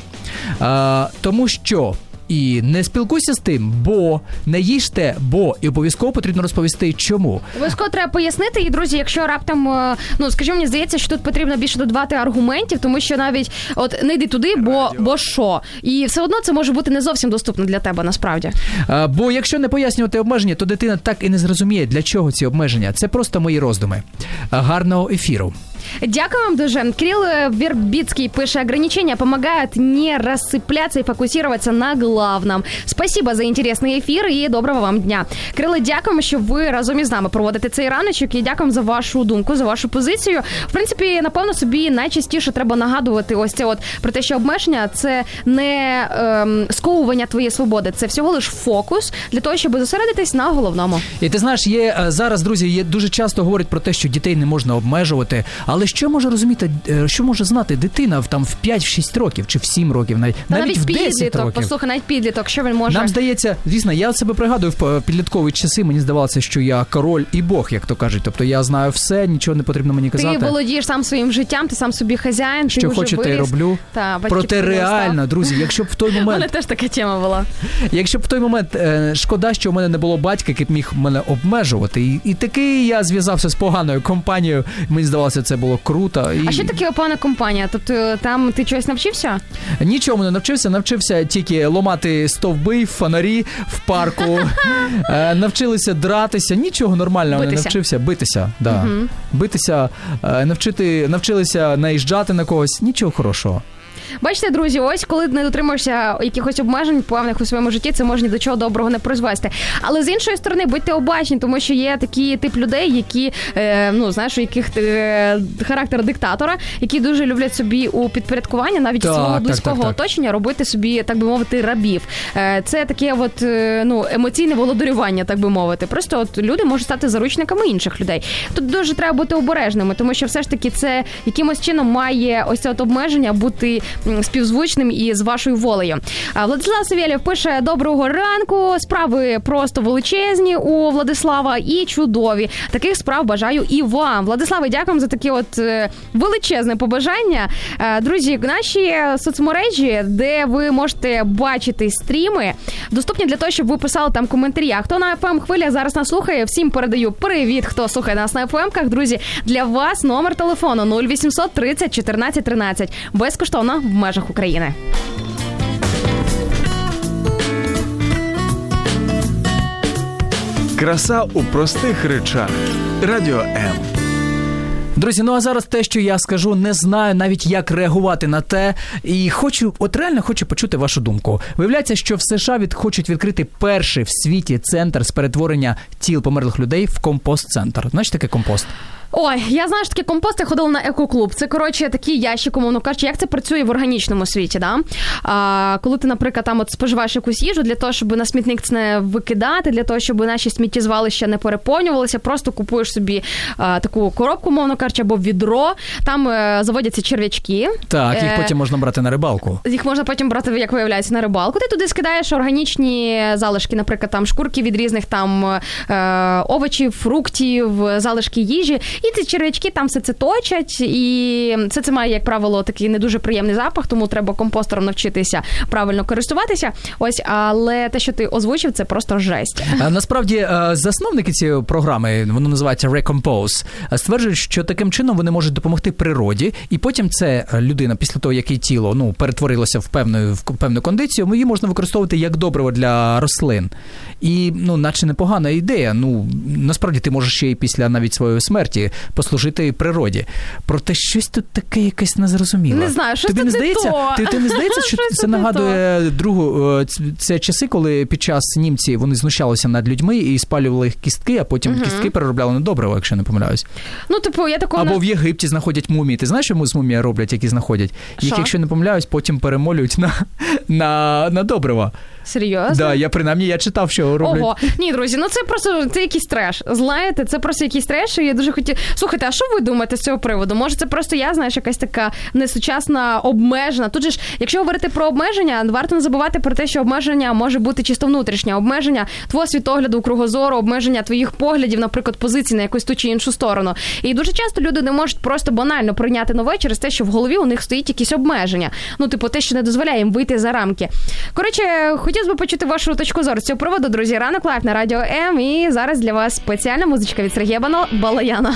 е, тому що... І не спілкуйся з тим, бо не їжте, бо і обов'язково потрібно розповісти, чому. Обов'язково треба пояснити. І, друзі, якщо раптом, ну, скажімо, мені здається, що тут потрібно більше додавати аргументів, тому що навіть от не йди туди, бо, бо що. І все одно це може бути не зовсім доступно для тебе, насправді. А, бо якщо не пояснювати обмеження, то дитина так і не зрозуміє, для чого ці обмеження. Це просто мої роздуми. Гарного ефіру. Дякую вам дуже. Кирилл Вербицкий пише: ограничения помогают не рассыпляться и фокусироваться на главном. Спасибо за інтересний ефір і доброго вам дня. Кирило, дякуємо, що ви разом із нами проводите цей раночок, і дякуємо за вашу думку, за вашу позицію. В принципі, напевно, собі найчастіше треба нагадувати ось це от про те, що обмеження – це не ем, сковування твоєї свободи, це всього лиш фокус для того, щоб зосередитись на головному. І ти знаєш, є зараз, друзі, є дуже часто говорять про те, що дітей не можна обмежувати. Але що може розуміти, що може знати дитина в там в п'ять-шість років чи в сім років, навіть, навіть, навіть в десять підліток, років. Послухай, навіть підліток, що він може? Нам здається, звісно, я себе пригадую в підліткові часи, мені здавалося, що я король і бог, як то кажуть. Тобто я знаю все, нічого не потрібно мені казати. Ти володієш сам своїм життям, ти сам собі хазяїн, що ти вже хочу, виріс. те й роблю. Та, проте реально, друзі, якщо б в той момент... У мене теж така тема була. Якщо б в той момент, е, шкода, що в мене не було батька, який б міг мене обмежувати. І, і таки я зв'язався з поганою компанією, мені здавалося, це було круто. І... А що таке погана компанія? Тобто там ти чогось навчився? Нічому не навчився, навчився тільки ломати стовби, фонарі в парку, е, навчилися дратися, нічого нормального битися. не навчився, битися, да. Угу. Битися, е, навчити, навчилися наїжджати на когось, нічого хорошого. Бачите, друзі, ось коли не дотримуєшся якихось обмежень певних у своєму житті, це може ні до чого доброго не призвести. Але з іншої сторони, будьте обачні, тому що є такі тип людей, які, е, ну, знаєш, у яких е, характер диктатора, які дуже люблять собі у підпорядкування навіть так, свого так, близького так, так. оточення робити собі, так би мовити, рабів. Е, це таке от, е, ну, емоційне володарювання, так би мовити. Просто от люди можуть стати заручниками інших людей. Тут дуже треба бути обережними, тому що все ж таки це якимось чином має ось це от обмеження бути співзвучним і з вашою волею. Владислав Савєлєв пише: доброго ранку, справи просто величезні у Владислава і чудові. Таких справ бажаю і вам. Владиславе, дякуємо за таке от величезне побажання. Друзі, наші соцмережі, де ви можете бачити стріми, доступні для того, щоб ви писали там коментарі. А хто на еф ем-хвилях зараз нас слухає, всім передаю привіт, хто слухає нас на еф ем-ках. Друзі, для вас номер телефону нуль вісімсот тридцять чотирнадцять тринадцять. Безкоштовно в межах України. Краса у простих речах. Радіо М. Друзі, ну а зараз те, що я скажу, не знаю навіть, як реагувати на те. І хочу, от реально хочу почути вашу думку. Виявляється, що в США від, хочуть відкрити перший в світі центр з перетворення тіл померлих людей в компост-центр. Знаєш таке компост? Ой, я знаю, що такі компости ходили на екоклуб. Це, коротше, такий ящик, умовно кажучи, як це працює в органічному світі, да? А, коли ти, наприклад, там от споживаєш якусь їжу для того, щоб на смітник це не викидати, для того, щоб наші сміттєзвалища не переповнювалися, просто купуєш собі а, таку коробку, умовно кажучи, або відро, там е, заводяться черв'ячки. Так, їх Е, потім можна брати на рибалку. Їх можна потім брати, як виявляється, на рибалку. Ти туди скидаєш органічні залишки, наприклад, там шкурки від різних там е, овочів, фруктів, залишки їжі. І ці черв'ячки там все це точать, і все це має, як правило, такий не дуже приємний запах, тому треба компостером навчитися правильно користуватися. Ось, але те, що ти озвучив, це просто жесть. А, насправді, засновники цієї програми, воно називається Recompose, стверджують, що таким чином вони можуть допомогти природі, і потім це людина, після того, як її тіло, ну, перетворилося в певну, в певну кондицію, її можна використовувати як добриво для рослин. І, ну, наче непогана ідея. Ну, насправді, ти можеш ще й після навіть своєї смерті послужити природі. Проте щось тут таке якесь незрозуміле. Не знаю, щось Тобі тут не не здається? то. Ти, ти не здається, що Щось це тут не нагадує другу, це часи, коли під час німці вони знущалися над людьми і спалювали їх кістки, а потім угу. кістки переробляли на добриво, якщо не помиляюсь. Ну, типу, я такого... Або в Єгипті знаходять мумії. Ти знаєш, що з мумії роблять, які знаходять? Їх, Шо? якщо не помиляюсь, потім перемолюють на, на, на добриво. Серйозно? Да, я принаймні я читав, що роблять. Ого. Ні, друзі, ну це просто це якийсь треш. Знаєте, це просто якийсь треш, і я дуже хотіла... Слухайте, а що ви думаєте з цього приводу? Може, це просто я, знаєш, якась така несучасна, обмежена. Тут же ж, якщо говорити про обмеження, варто не забувати про те, що обмеження може бути чисто внутрішнє. Обмеження твого світогляду, кругозору, обмеження твоїх поглядів, наприклад, позицій на якусь ту чи іншу сторону. І дуже часто люди не можуть просто банально прийняти нове через те, що в голові у них стоїть якісь обмеження. Ну, типу, те, що не дозволяє їм вийти за рамки. Коротше, хотілося б почути вашу точку зору з цього приводу, друзі. Ранок лайф на Радіо М. І зараз для вас спеціальна музичка від Сергія Балаяна.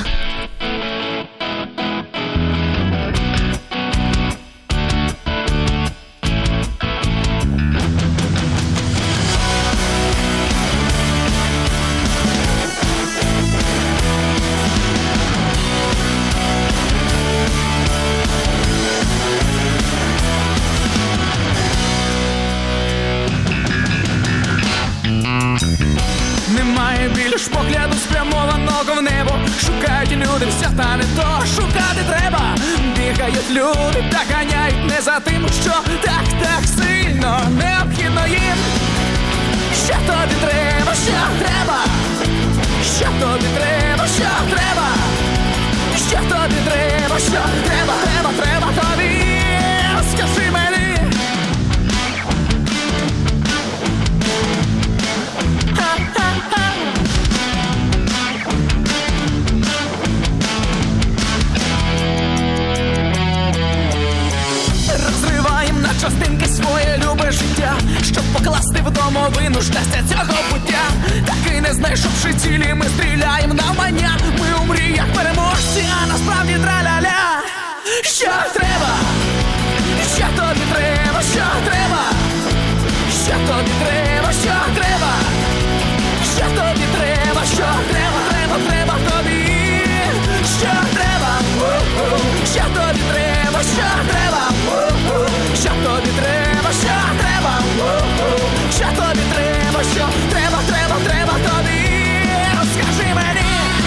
Немає більш погляду спрямованого в небо. Шукають люди, все та не то, шукати треба. Бігають люди, та ганяють не за тим, що так, так сильно необхідно їм. Що тобі треба, що треба? Що тобі треба, що треба? Що тобі треба, що треба, треба, треба тобі? Скажи мені. Розриваєм на частинки своє любе життя, щоб покласти в домовину щастя цього буття. Так і не знайшовши цілі, ми стріляєм навмання. Ми у мріях переможці, а насправді траля-ля. Що треба? Що тобі треба? Що треба? Що тобі треба? Що треба? Що тобі треба? Що треба? Треба, треба тобі? Що треба? Що тобі треба? Що треба? Що тобі треба? Що треба? Що тобі треба? Що треба? Треба, треба тобі? Скажи мені.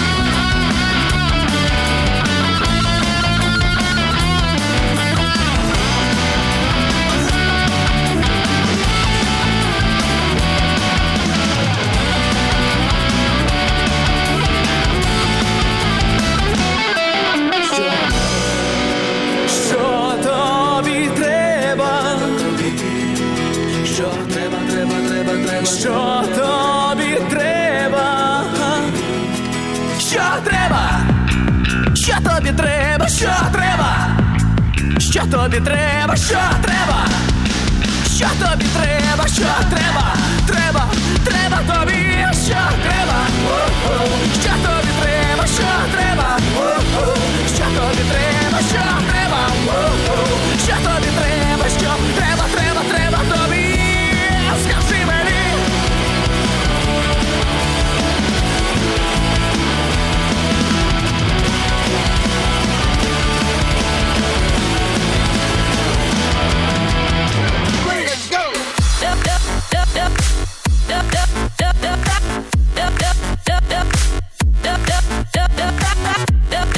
Що тобі треба? Що треба? Що тобі треба? Що треба? Що тобі треба? Що треба? Що тобі треба? Що треба? Треба, треба тобі? Що треба? Що тобі треба? Що треба? Що тобі треба? Що треба? Що тобі треба? Що треба? Треба, треба тобі? Скажи мені. Let's go.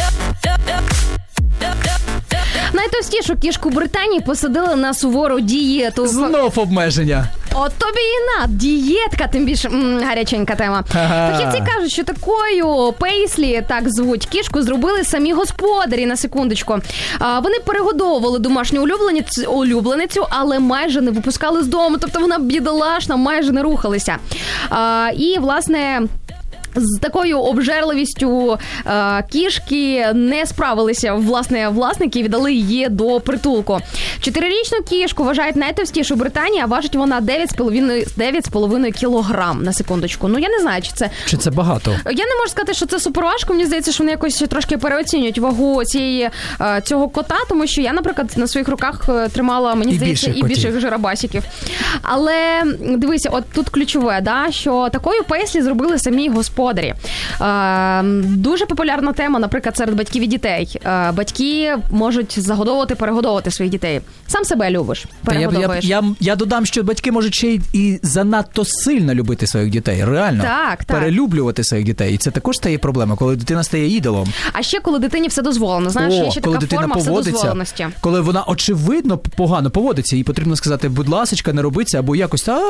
кішку Британії посадили на сувору дієту. Знов обмеження. От тобі і на, дієтка, тим більше м, гаряченька тема. Ага. Фахівці кажуть, що такою Пейслі, так звуть кішку, зробили самі господарі, на секундочку. А, вони перегодовували домашню улюбленицю, улюбленицю, але майже не випускали з дому, тобто вона бідолашна, майже не рухалася. А, і, власне... З такою обжерливістю е, кішки не справилися, власне, власники і віддали її до притулку. Чотирирічну кішку вважають найтовстішу в Британії, а важить вона дев'ять з половиною кілограм, на секундочку. Ну, я не знаю, чи це... Чи це багато? Я не можу сказати, що це суперважко. Мені здається, що вони якось трошки переоцінюють вагу цієї, е, цього кота, тому що я, наприклад, на своїх руках тримала, мені і здається, більших і більших жиробасиків. Але, дивися, от тут ключове, да, що такою Пейслі зробили самі господарі. Господарі. Е, дуже популярна тема, наприклад, серед батьків і дітей. Е, батьки можуть загодовувати, перегодовувати своїх дітей. Сам себе любиш, перегодовуєш. Я, я, я, я додам, що батьки можуть ще й і занадто сильно любити своїх дітей. Реально. Так, так. Перелюблювати своїх дітей. І це також стає проблемою, коли дитина стає ідолом. А ще коли дитині все дозволено. Знаєш, О, є ще коли така форма вседозволеності. Коли вона очевидно погано поводиться, їй потрібно сказати, будь ласочка, не роби це, або якось, а,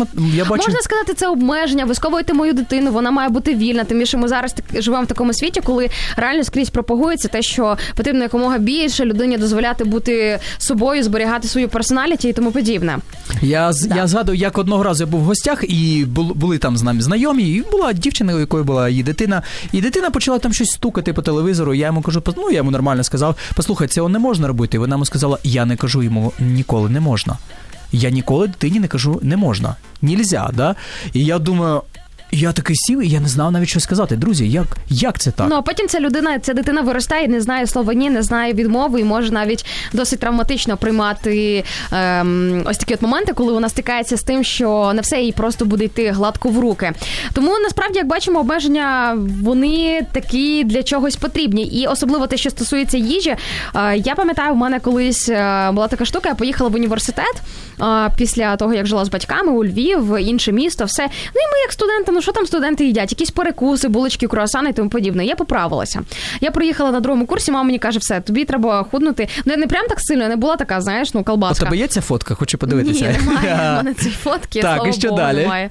я бачу... Можна сказати, це обмеження, висковуйте мою дитину, вона має бути вільна, тим більше ми зараз так, живемо в такому світі, коли реально скрізь пропагується те, що потрібно якомога більше людині дозволяти бути собою, зберігати свою персоналіті і тому подібне. Я, да. я згадую, як одного разу я був в гостях, і були там з нами знайомі, і була дівчина, у якої була її дитина, і дитина почала там щось стукати по телевізору, я йому кажу, ну, я йому нормально сказав, послухай, цього не можна робити, і вона йому сказала, я не кажу йому ніколи не можна. Я ніколи дитині не кажу не можна. Нельзя, да? І я думаю... Я такий сів, і я не знав навіть, що сказати. Друзі, як, як це так? Ну, а потім ця людина, ця дитина виростає, не знає слова «ні», не знає відмови і може навіть досить травматично приймати ем, ось такі от моменти, коли вона стикається з тим, що не все їй просто буде йти гладко в руки. Тому, насправді, як бачимо, обмеження, вони такі для чогось потрібні. І особливо те, що стосується їжі. Е, я пам'ятаю, в мене колись е, була така штука, я поїхала в університет е, після того, як жила з батьками у Львів, інше місто, все. Ну, і ми, як студенти, ну що там студенти їдять? Якісь перекуси, булочки, круасани і тому подібне. Я поправилася. Я приїхала на другому курсі, мама мені каже, все, тобі треба худнути. Ну, я не прям так сильно, я не була така, знаєш, ну, колбаска. У тебе є ця фотка? Хочу подивитися. Ні, немає. У мене ці фотки, так, слава і що Богу, далі? Немає.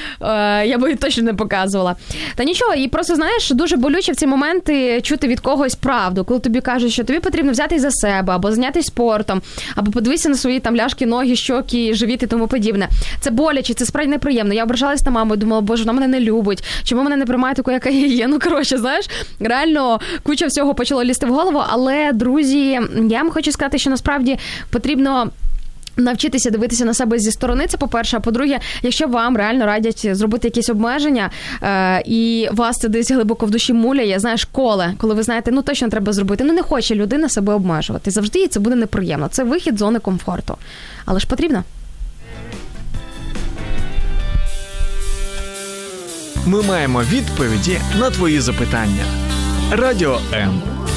Е, я би її точно не показувала. Та нічого, і просто, знаєш, дуже болюче в ці моменти чути від когось правду, коли тобі кажуть, що тобі потрібно взяти за себе, або зайнятися спортом, або подивитися на свої там ляшки, ноги, щоки, живіт і тому подібне. Це боляче, це справді неприємно. Я ображалась на маму і думала, боже, вона мене не любить. Чому мене не приймає таку, яка я є? Ну, коротше, знаєш, реально куча всього почало лізти в голову, але, друзі, я вам хочу сказати, що насправді потрібно навчитися дивитися на себе зі сторони, це по-перше, а по-друге, якщо вам реально радять зробити якісь обмеження, е- і вас це десь глибоко в душі муляє, знаєш, коле, коли ви знаєте, ну точно треба зробити, ну не хоче людина себе обмежувати, завжди їй це буде неприємно, це вихід з зони комфорту, але ж потрібно. Ми маємо відповіді на твої запитання. Радіо М.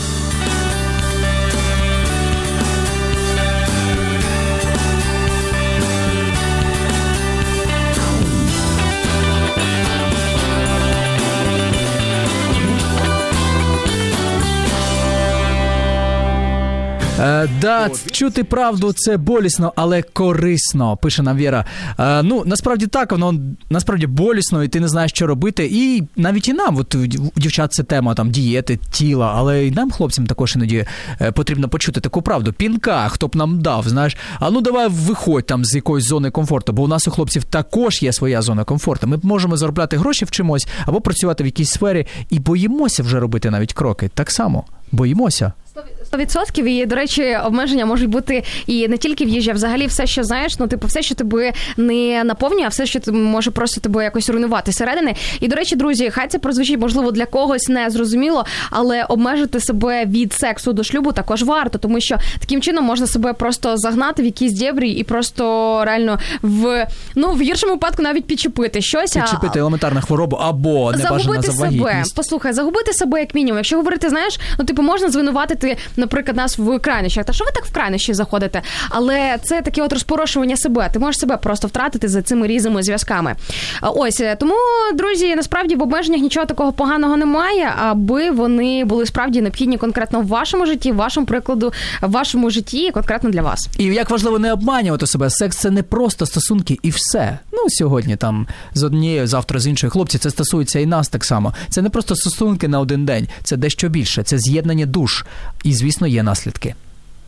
Е, да, чути правду – це болісно, але корисно, пише нам Віра. Е, ну, насправді так, воно насправді болісно, і ти не знаєш, що робити. І навіть і нам, от, у дівчат це тема там, дієти, тіла, але і нам, хлопцям, також іноді е, потрібно почути таку правду. Пінка, хто б нам дав, знаєш, а ну давай виходь там з якоїсь зони комфорту, бо у нас у хлопців також є своя зона комфорту. Ми можемо заробляти гроші в чимось, або працювати в якійсь сфері, і боїмося вже робити навіть кроки. Так само, боїмося. сто відсотків. І, до речі, обмеження можуть бути і не тільки в їжі, а взагалі все, що, знаєш, ну, типу, все, що тебе не наповнює, а все, що може просто тебе якось руйнувати зсередини. І, до речі, друзі, хай це прозвучить, можливо, для когось не зрозуміло, але обмежити себе від сексу до шлюбу також варто, тому що таким чином можна себе просто загнати в якісь дєбрі і просто реально в, ну, в гіршому випадку навіть підчепити щось. Підчепити елементарну хворобу або небажана завагітність. Загубити себе. Послухай, загубити себе як мінімум. Якщо говорити, знаєш, ну, типу, можна звинуватити, наприклад, нас в крайнощах. Та що ви так в крайнощі заходите? Але це таке от розпорошування себе. Ти можеш себе просто втратити за цими різними зв'язками. Ось, тому, друзі, насправді в обмеженнях нічого такого поганого немає, аби вони були справді необхідні конкретно в вашому житті, в вашому прикладу, в вашому житті, конкретно для вас. І як важливо не обманювати себе. Секс – це не просто стосунки і все. Ну, сьогодні там з однією, завтра з іншою. Хлопці, це стосується і нас так само. Це не просто стосунки на один день, це дещо більше. Це з'єднання душ. І, звісно, є наслідки.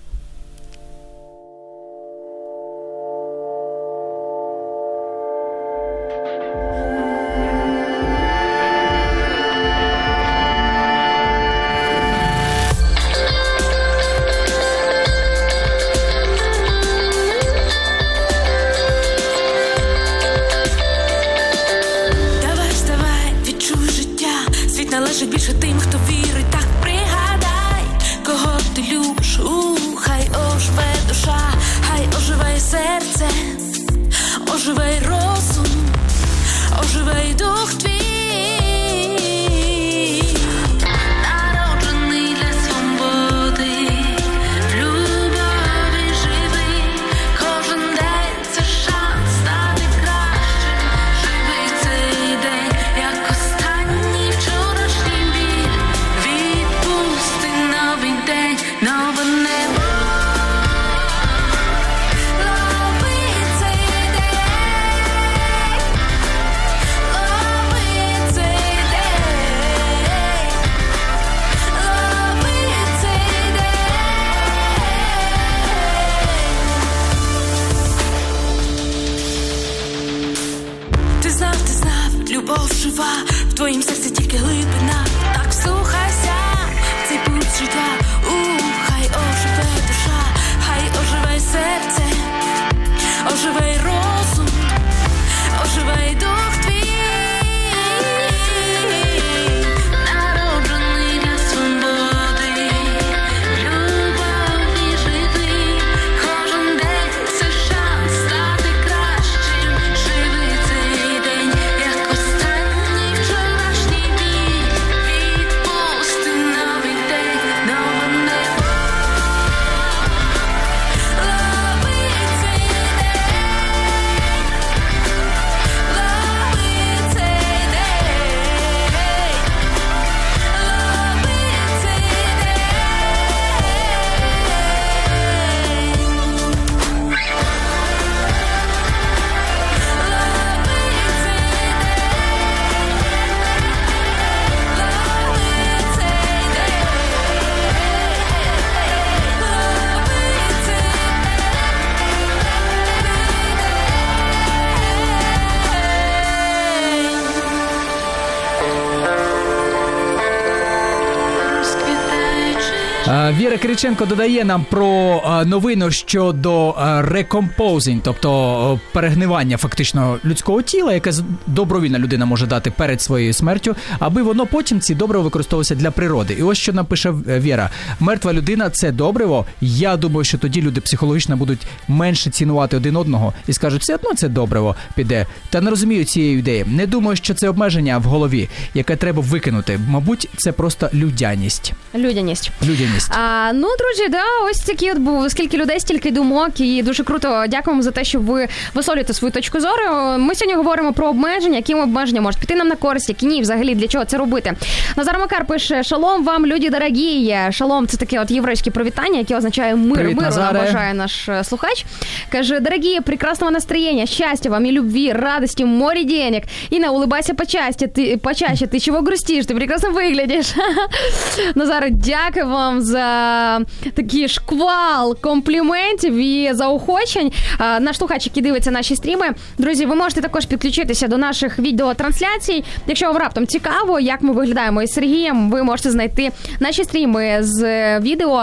Належить більше тим, хто вірить, так пригадай, кого ти любиш, у, хай оживе душа, хай оживе серце, оживе розум, оживе дух твій, народжений для свободи, в любові живи, кожен день це шанс стати кращим, живи цей день, як останній вчорашній біль, відпусти новий день, нове небо. Лови цей день, лови цей день, лови цей день. Ти знав, ти знав, любов жива, в твоїм серці тільки глибина, так слухайся, цей путь життя, у, хай оживе душа, хай оживе серце, оживе розум, оживе дух твій, народжений для свободи, в любові живи, кожен день це шанс стати кращим, живи цей день, як останній вчорашній біль, відпусти новий день, нове небо. Лови цей Віра Кириченко додає нам про новину щодо рекомпозінг, тобто перегнивання фактично людського тіла, яке добровільна людина може дати перед своєю смертю, аби воно потім, ці добриво, використовувалося для природи. І ось що напише Віра. Мертва людина – це добриво. Я думаю, що тоді люди психологічно будуть менше цінувати один одного і скажуть, все одно це добриво піде. Та не розумію цієї ідеї. Не думаю, що це обмеження в голові, яке треба викинути. Мабуть, це просто людяність. Людяність. Людяність. А, ну, друзі, да, ось такі от був. Скільки людей, стільки думок. І дуже круто. Дякуємо за те, що ви висловлюєте свою точку зору. Ми сьогодні говоримо про обмеження. Які обмеження можуть піти нам на користь, які ні, взагалі, для чого це робити. Назар Макар пише: «Шалом вам, люди дорогі». Шалом – це таке от єврейське привітання, яке означає мир. Привіт, миру нам Назаре. бажає наш слухач. Каже: «Дорогі, прекрасного настроєння, щастя вам і любві, радості, море денег. Інна, улыбайся почаще, ты, почаще, ти чого грустиш? Ти прекрасно виглядиш». Назар, дякую вам за такий шквал компліментів і заохочень. Наш слухач, який дивиться наші стріми. Друзі, ви можете також підключитися до наших відеотрансляцій. Якщо вам раптом цікаво, як ми виглядаємо із Сергієм, ви можете знайти наші стріми з відео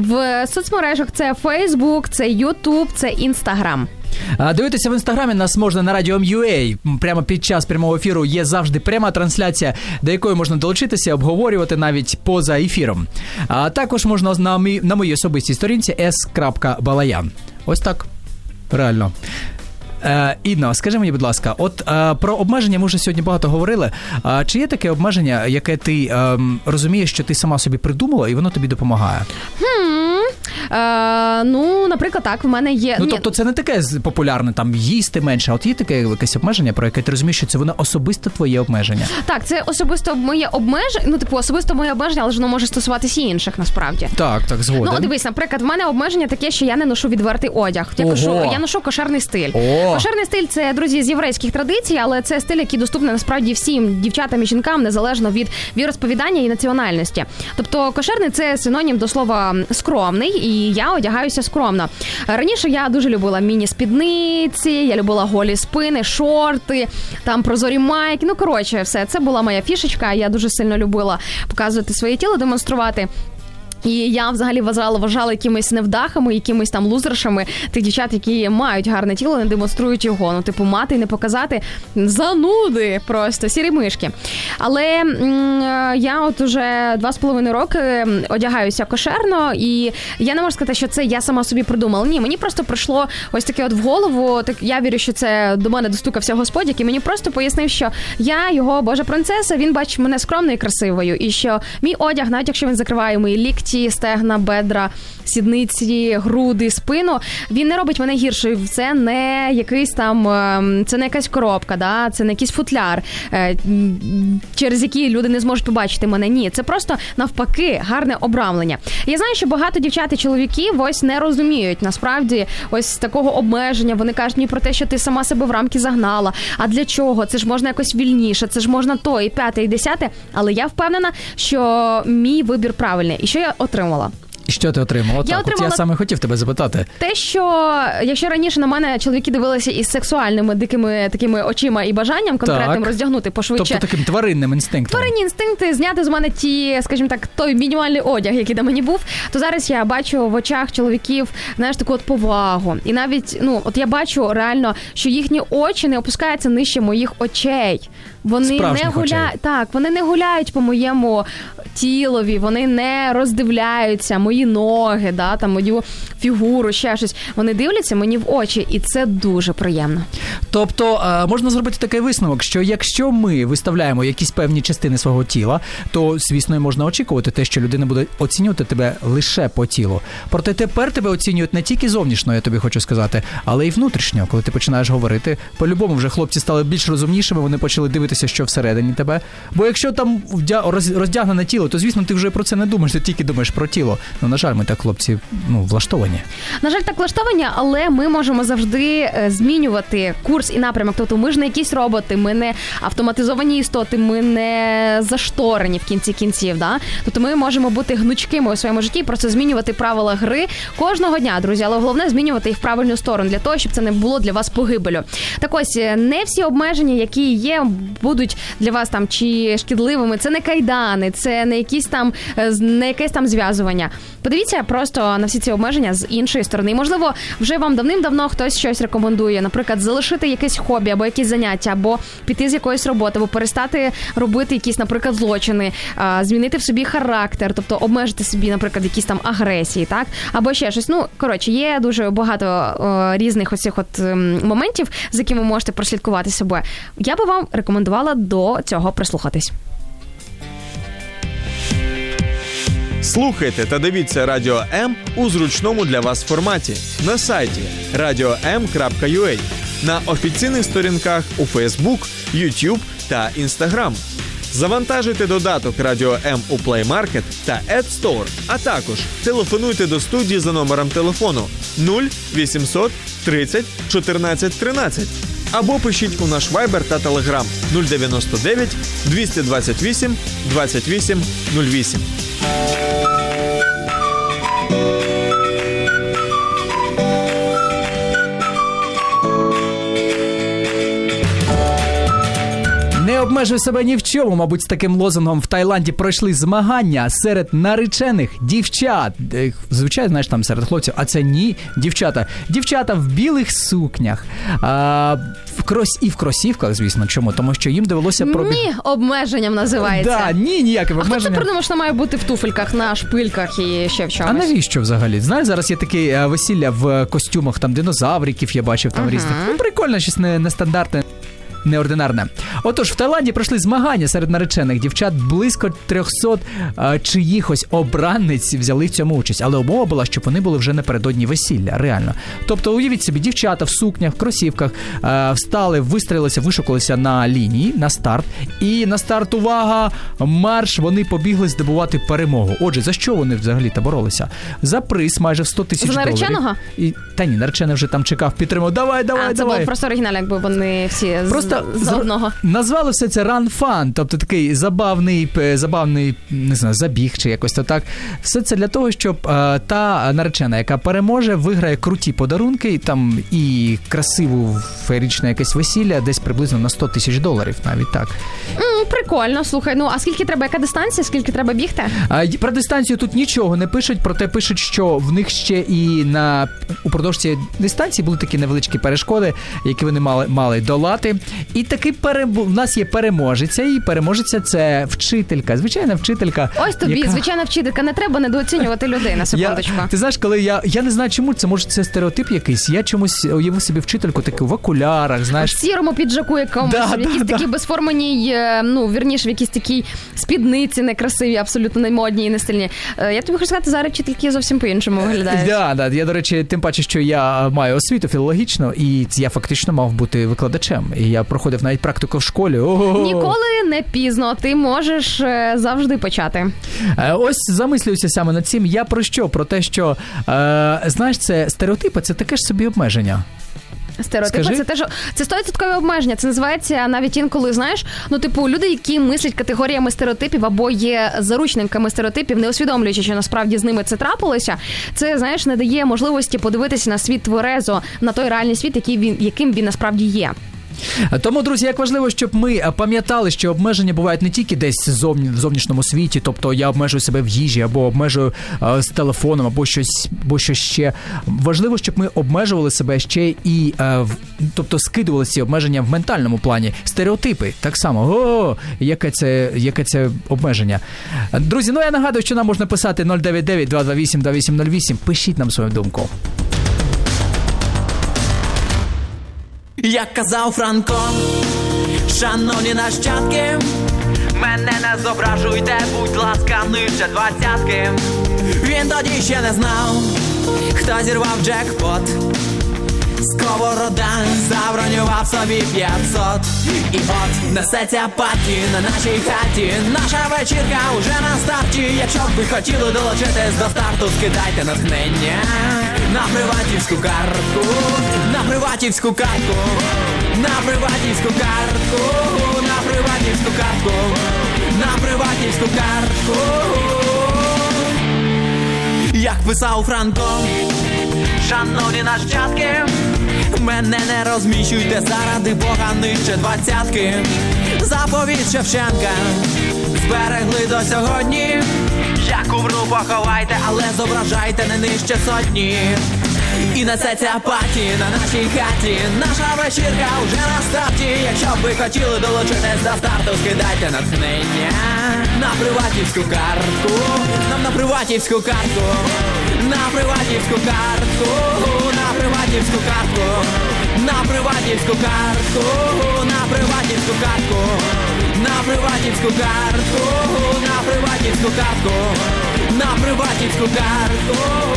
в соцмережах. Це Facebook, це YouTube, це Instagram. Дивитися в інстаграмі нас можна на радіо ем ю ей. Прямо під час прямого ефіру є завжди пряма трансляція, до якої можна долучитися, обговорювати навіть поза ефіром. А також можна на, мій, на моїй особистій сторінці ес крапка балаян. Ось так. Реально. Е, Інно, скажи мені, будь ласка, от е, про обмеження ми вже сьогодні багато говорили. А чи є таке обмеження, яке ти е, розумієш, що ти сама собі придумала, і воно тобі допомагає? Хм. Е, ну, наприклад, так, в мене є... Ну, тобто це не таке популярне, там, їсти менше, а от є таке якесь обмеження, про яке ти розумієш, що це воно особисто твоє обмеження? Так, це особисто моє обмеження, ну, типу, особисто моє обмеження, але ж воно може стосуватися і інших, насправді. Так, так, згоден. Ну, дивись, наприклад, в мене обмеження таке, що я не ношу відвертий одяг. Я, кажу, я ношу кошерний стиль. О. Кошерний стиль – це, друзі, з єврейських традицій, але це стиль, який доступний, насправді, всім дівчатам і жінкам, незалежно від віросповідання і національності. Тобто, кошерний – це синонім до слова скромний, і я одягаюся скромно. Раніше я дуже любила міні-спідниці, я любила голі спини, шорти, там прозорі майки. Ну, коротше, все. Це була моя фішечка. Я дуже сильно любила показувати своє тіло, демонструвати. І я взагалі вважала, вважала якимись невдахами, якимись там лузершами тих дівчат, які мають гарне тіло, не демонструють його. Ну, типу, мати і не показати – зануди просто, сірі мишки. Але м- я от уже два з половиною роки одягаюся кошерно, і я не можу сказати, що це я сама собі придумала. Ні, мені просто прийшло ось таке от в голову. Так я вірю, що це до мене достукався Господь, який мені просто пояснив, що я його Божа принцеса, він бачить мене скромною і красивою, і що мій одяг, навіть якщо він закриває мої лікті, стегна, бедра, сідниці, груди, спину, він не робить мене гіршою. Це не якийсь там, це не якась коробка, да? Це не якийсь футляр, через який люди не зможуть побачити мене. Ні, це просто навпаки гарне обрамлення. Я знаю, що багато дівчат і чоловіків ось не розуміють насправді ось такого обмеження. Вони кажуть мені про те, що ти сама себе в рамки загнала. А для чого? Це ж можна якось вільніше, це ж можна то, і п'яте, і десяте. Але я впевнена, що мій вибір правильний. І що я отримала? І що ти отримала? Я так, отримала... От я саме хотів тебе запитати. Те, що якщо раніше на мене чоловіки дивилися із сексуальними дикими такими очима і бажанням конкретним так. роздягнути пошвидше. Тобто таким тваринним інстинктом. Тваринні інстинкти, зняти з мене ті, скажімо так, той мінімальний одяг, який на мені був, то зараз я бачу в очах чоловіків, знаєш, таку от повагу. І навіть, ну, от я бачу реально, що їхні очі не опускаються нижче моїх очей. Вони Справжніх не гуляють, очей. так, вони не гуляють по моєму тілові, вони не роздивляються мої ноги, да, там мою фігуру, ще щось. Вони дивляться мені в очі, і це дуже приємно. Тобто можна зробити такий висновок, що якщо ми виставляємо якісь певні частини свого тіла, то, звісно, і можна очікувати те, що людина буде оцінювати тебе лише по тілу. Проте тепер тебе оцінюють не тільки зовнішньо, я тобі хочу сказати, але й внутрішньо. Коли ти починаєш говорити, по-любому вже хлопці стали більш розумнішими, вони почали дивитися, що всередині тебе. Бо якщо там роздягнене тіло, то, звісно, ти вже про це не думаєш, ти тільки думаєш про тіло. Ну, на жаль, ми так, хлопці, ну, влаштовані. На жаль, так влаштовані, але ми можемо завжди змінювати курс і напрямок. Тобто ми ж не якісь роботи, ми не автоматизовані істоти, ми не зашторені в кінці кінців, да? Тобто ми можемо бути гнучкими у своєму житті, просто змінювати правила гри кожного дня, друзі, але головне змінювати їх в правильну сторону, для того, щоб це не було для вас погибелю. Так ось, не всі обмеження, які є, будуть для вас там чи шкідливими. Це не кайдани, це не якісь там, не якесь там зв'язування. Подивіться просто на всі ці обмеження з іншої сторони. Можливо, вже вам давним-давно хтось щось рекомендує, наприклад, залишити якесь хобі або якісь заняття, або піти з якоїсь роботи, або перестати робити якісь, наприклад, злочини, змінити в собі характер, тобто обмежити собі, наприклад, якісь там агресії, так? Або ще щось. Ну, коротше, є дуже багато о, різних оцих от м, моментів, з якими ви можете прослідкувати себе. Я би вам рекомендувала до цього прислухатись. Слухайте та дивіться Радіо М у зручному для вас форматі на сайті радіо ем крапка ю а, на офіційних сторінках у Facebook, YouTube та Instagram. Завантажуйте додаток Радіо М у Play Market та App Store, а також телефонуйте до студії за номером телефону нуль вісімсот тридцять чотирнадцять тринадцять або пишіть у наш Viber та Telegram нуль дев'яносто дев'ять двісті двадцять вісім двадцять вісім нуль вісім. обмежуй себе ні в чому. Мабуть, з таким лозунгом в Таїланді пройшли змагання серед наречених дівчат. Звичайно, знаєш, там серед хлопців, а це ні, дівчата. Дівчата в білих сукнях, а, в крос... і в кросівках, звісно. Чому? Тому що їм довелося пробіг... Ні, обмеженням називається. Да, ні, ніяких А обмежень. хто ти придумав, що має бути в туфельках, на шпильках і ще в чомусь? А навіщо взагалі? Знаєш, зараз є такі е, весілля в костюмах, там динозавриків я бачив, там Ага. різних. Ну, прикольно, щось не, нестандартне. Неординарне. Отож, в Таїланді пройшли змагання серед наречених дівчат. Близько триста а, чиїхось обранниць взяли в цьому участь. Але умова була, щоб вони були вже напередодні весілля, реально. Тобто, уявіть собі, дівчата в сукнях, в кросівках а, встали, вистрілилися, вишукалися на лінії, на старт. І на старт, увага, марш, вони побігли здобувати перемогу. Отже, за що вони взагалі-то боролися? За приз майже в сто тисяч За доларів. нареченого? І, та ні, наречений вже там чекав, підтримав. Давай, давай, А, це давай. було просто оригінально, якби вони всі з- Просто з за- одного. назвали все це run fun, тобто такий забавний, п- забавний, не знаю, забіг чи якось то так. Все це для того, щоб е, та наречена, яка переможе, виграє круті подарунки, там і красиву феєричне якесь весілля, десь приблизно на сто тисяч доларів, навіть так. М, прикольно, слухай. Ну, а скільки треба, яка дистанція, скільки треба бігти? А, й- про дистанцію тут нічого не пишуть, проте пишуть, що в них ще і на упродовж цієї дистанції були такі невеличкі перешкоди, які вони мали, мали долати. І такий переб... в нас є переможеця, і переможеця це вчителька, звичайна вчителька. Ось тобі, яка... звичайна вчителька, не треба недооцінювати людей, на секундочку. Я, ти знаєш, коли я, я не знаю чому, це може це стереотип якийсь, я чомусь уявив собі вчительку таку в окулярах, знаєш. В сірому піджаку якомусь, Да, в якійсь да, такій да. безформаній, е, ну, вірніше, в якійсь такій спідниці некрасиві, абсолютно не модні і не стильні. Е, Я тобі хочу сказати, зараз вчительки зовсім по-іншому виглядають. Да, да, я, до речі, тим паче, що я маю освіту філологічну, і я фактично мав бути викладачем. І я проходив навіть практику в школі. Ого! Ніколи не пізно, ти можеш е, завжди почати. Е, Ось замислююся саме над цим. Я про що? Про те, що, е, знаєш, це стереотипи, це таке ж собі обмеження. Стереотипи Скажи. це теж це сто відсотків обмеження. Це називається навіть інколи, знаєш, ну типу люди, які мислять категоріями стереотипів або є заручниками стереотипів, не усвідомлюючи, що насправді з ними це трапилося. Це, знаєш, не дає можливості подивитися на світ тверезо, на той реальний світ, який він яким він насправді є. Тому, друзі, як важливо, щоб ми пам'ятали, що обмеження бувають не тільки десь зовні, в зовнішньому світі, тобто я обмежую себе в їжі, або обмежую е, з телефоном, або щось, або щось ще. Важливо, щоб ми обмежували себе ще і, е, в, тобто скидували ці обмеження в ментальному плані. Стереотипи, так само. О, яке це, яке це обмеження. Друзі, ну я нагадую, що нам можна писати нуль дев'ять дев'ять два два вісім два вісім нуль вісім. Пишіть нам свою думку. Як казав Франко, шановні нащадки, мене не зображуйте, будь ласка, нижче двадцятки. Він тоді ще не знав, хто зірвав джекпот. Сковорода забронював собі п'ятсот. І от несеться паті на нашій хаті. Наша вечірка уже на старті. Якщо б ви хотіли долучитись до старту, скидайте натхнення на приватівську картку, на приватівську картку, на приватівську картку, на приватівську картку, на приватівську картку. Як писав Франко, шановні нащадки, мене не розміщуйте заради Бога нижче двадцятки. Заповідь Шевченка зберегли до сьогодні. Як умру, поховайте, але зображайте не нижче сотні. І несеться паті на нашій хаті. Наша вечірка вже на старті. Якщо б ви хотіли долучитись до старту, скидайте натхнення на приватівську картку. Нам на приватівську картку. На приватівську картку. На приватівську картку. На приватівську картку. На приватівську картку. На приватівську картку. На приватівську картку. На приватівську картку.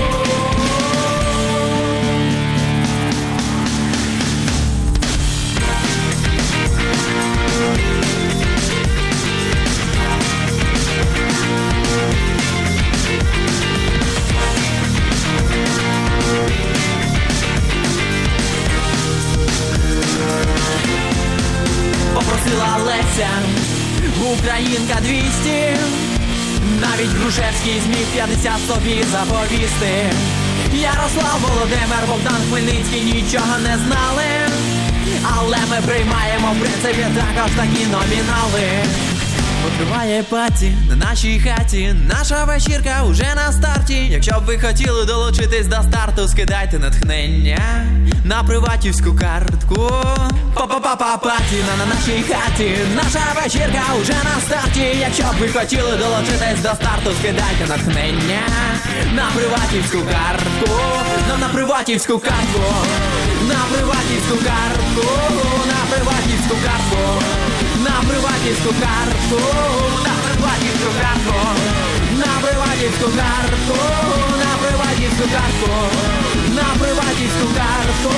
Попросила Леся, українка двісті. Навіть Грушевський зміг п'ятдесят собі заповісти. Ярослав, Володимир, Богдан Хмельницький нічого не знали. Але ми при приймаємо в принципі також такі номінали. Потриває паті на нашій хаті, наша вечірка уже на старті. Якщо б ви хотіли долучитись до старту, скидайте натхнення на приватівську картку. Па-па-па-па-паті на, на нашій хаті, наша вечірка уже на старті. Якщо б ви хотіли долучитись до старту, скидайте натхнення на приватівську картку. На, на приватівську картку, на приватівську картку, на приватівську картку, на приватівську картку, на приватівську картку, на приватівську картку, на приватівську картку, на приватівську картку.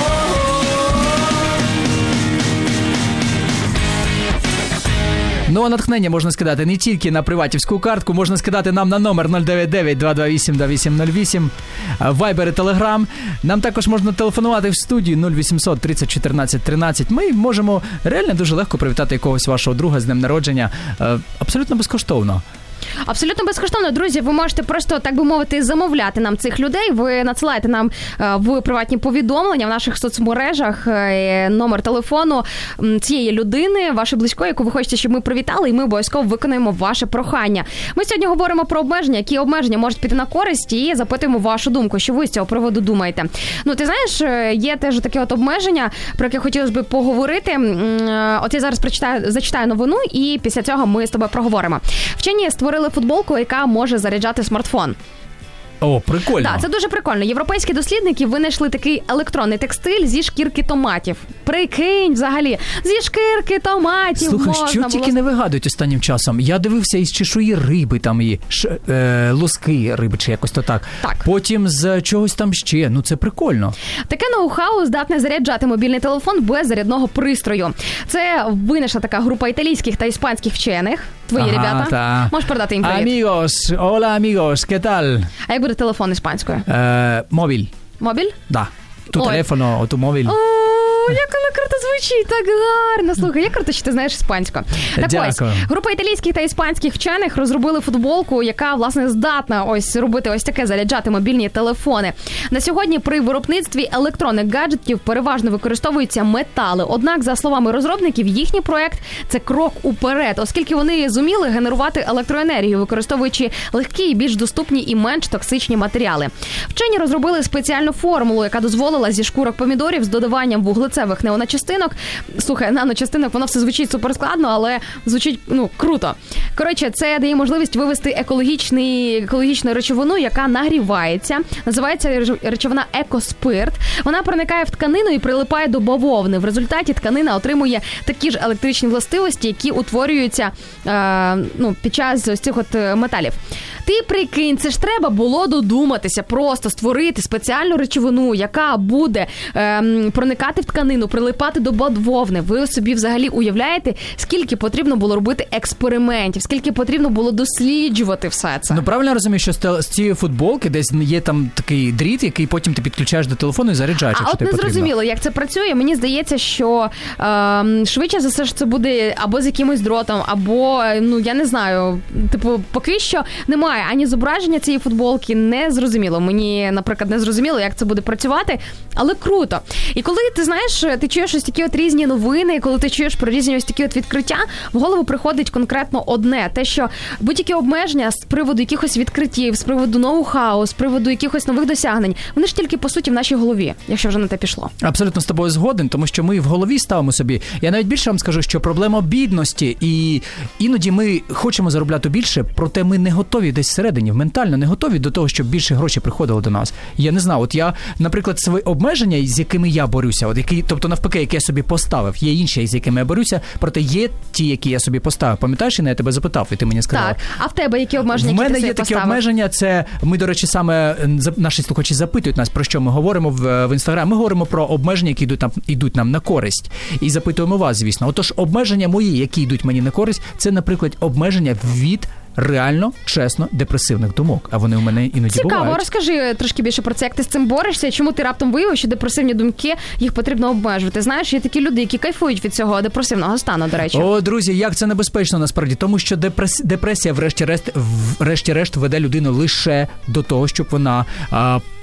Ну, а натхнення можна скидати не тільки на приватівську картку, можна скидати нам на номер нуль дев'ять дев'ять два два вісім два вісім нуль вісім, Viber і Telegram. Нам також можна телефонувати в студію нуль вісімсот тридцять чотирнадцять тринадцять. Ми можемо реально дуже легко привітати якогось вашого друга з днем народження абсолютно безкоштовно. Абсолютно безкоштовно, друзі, ви можете просто, так би мовити, замовляти нам цих людей. Ви надсилаєте нам в приватні повідомлення в наших соцмережах номер телефону цієї людини, вашої близької, яку ви хочете, щоб ми привітали, і ми обов'язково виконаємо ваше прохання. Ми сьогодні говоримо про обмеження, які обмеження можуть піти на користь, і запитуємо вашу думку, що ви з цього приводу думаєте. Ну, ти знаєш, є теж таке от обмеження, про яке хотілося б поговорити. От я зараз прочитаю, зачитаю новину, і після цього ми з тобою проговоримо. Вчені створили футболку, яка може заряджати смартфон. О, прикольно. Так, це дуже прикольно. Європейські дослідники винайшли такий електронний текстиль зі шкірки томатів. Прикинь, взагалі, зі шкірки томатів. Слухай, можна що було... тільки не вигадують останнім часом. Я дивився із чешуї риби, там і ш, е, луски риби, чи якось то так. Так. Потім з чогось там ще. Ну, це прикольно. Таке ноу-хау здатне заряджати мобільний телефон без зарядного пристрою. Це винайшла така група італійських та іспанських вчених. Твої ага, ребята. Та. Можеш передати їм привіт. Амігос, ола амігос, ¿qué tal? А як буде телефон іспанською? Е, мобіль. Мобіль? Да. Tu Ой. telefono o tu móvil. О, як вона круто звучить, так гарно. Слухай, як круто, що ти знаєш іспанську. Так Дякую. ось, група італійських та іспанських вчених розробили футболку, яка, власне, здатна ось робити ось таке, заряджати мобільні телефони. На сьогодні при виробництві електронних гаджетів переважно використовуються метали. Однак, за словами розробників, їхній проект – це крок уперед, оскільки вони зуміли генерувати електроенергію, використовуючи легкі і більш доступні і менш токсичні матеріали. Вчені розробили спеціальну формулу, яка дозволила зі шкурок помідорів з додаванням вуглецевих наночастинок. Слухай, наночастинок, воно все звучить суперскладно, але звучить, ну, круто. Коротше, це дає можливість вивести екологічний, екологічну речовину, яка нагрівається. Називається речовина екоспирт. Вона проникає в тканину і прилипає до бавовни. В результаті тканина отримує такі ж електричні властивості, які утворюються е, ну, під час ось цих от металів. Ти прикинь, це ж треба було додуматися, просто створити спеціальну речовину, яка буде е, проникати в тканину, прилипати до бавовни. Ви собі взагалі уявляєте, скільки потрібно було робити експериментів, скільки потрібно було досліджувати все це? Ну, правильно розумію, що з, з цієї футболки десь є там такий дріт, який потім ти підключаєш до телефону і заряджаєш, а якщо от тобі не потрібно. зрозуміло, як це працює. Мені здається, що е, швидше за все ж це буде або з якимось дротом, або, ну, я не знаю, типу, поки що немає ані зображення цієї футболки, не зрозуміло. Мені, наприклад, не зрозуміло, як це буде працювати, але круто. І коли, ти знаєш, ти чуєш ось такі от різні новини, коли ти чуєш про різні ось такі от відкриття, в голову приходить конкретно одне, те, що будь-які обмеження з приводу якихось відкриттів, з приводу ноу-хау, з приводу якихось нових досягнень, вони ж тільки, по суті, в нашій голові, якщо вже на те пішло. Абсолютно з тобою згоден, тому що ми в голові ставимо собі. Я навіть більше вам скажу, що проблема бідності, і іноді ми хочемо заробляти більше, проте ми не готові десь всередині, ментально не готові до того, щоб більше грошей приходило до нас. Я не знаю, от я, наприклад, свої обмеження, з якими я борюся, от які, тобто навпаки, які я собі поставив, є інші, з якими я борюся, проте є ті, які я собі поставив. Пам'ятаєш, я тебе запитав, і ти мені сказав. Так, а в тебе які обмеження, в які ти мене собі є такі поставив? обмеження, це, ми, до речі, саме, наші слухачі запитують нас, про що ми говоримо в, в Інстаграм. Ми говоримо про обмеження, які йдуть нам, йдуть нам на користь. І запитуємо вас, звісно. Отож, обмеження мої, які йдуть мені на користь, це, наприклад, обмеження від реально, чесно, депресивних думок. А вони у мене іноді Цікаво, бувають. Цікаво, розкажи трошки більше про це, як ти з цим борешся, чому ти раптом виявив, що депресивні думки, їх потрібно обмежувати. Знаєш, є такі люди, які кайфують від цього депресивного стану, до речі. О, друзі, як це небезпечно насправді, тому що депрес... депресія врешті-решт, врешті-решт веде людину лише до того, щоб вона а,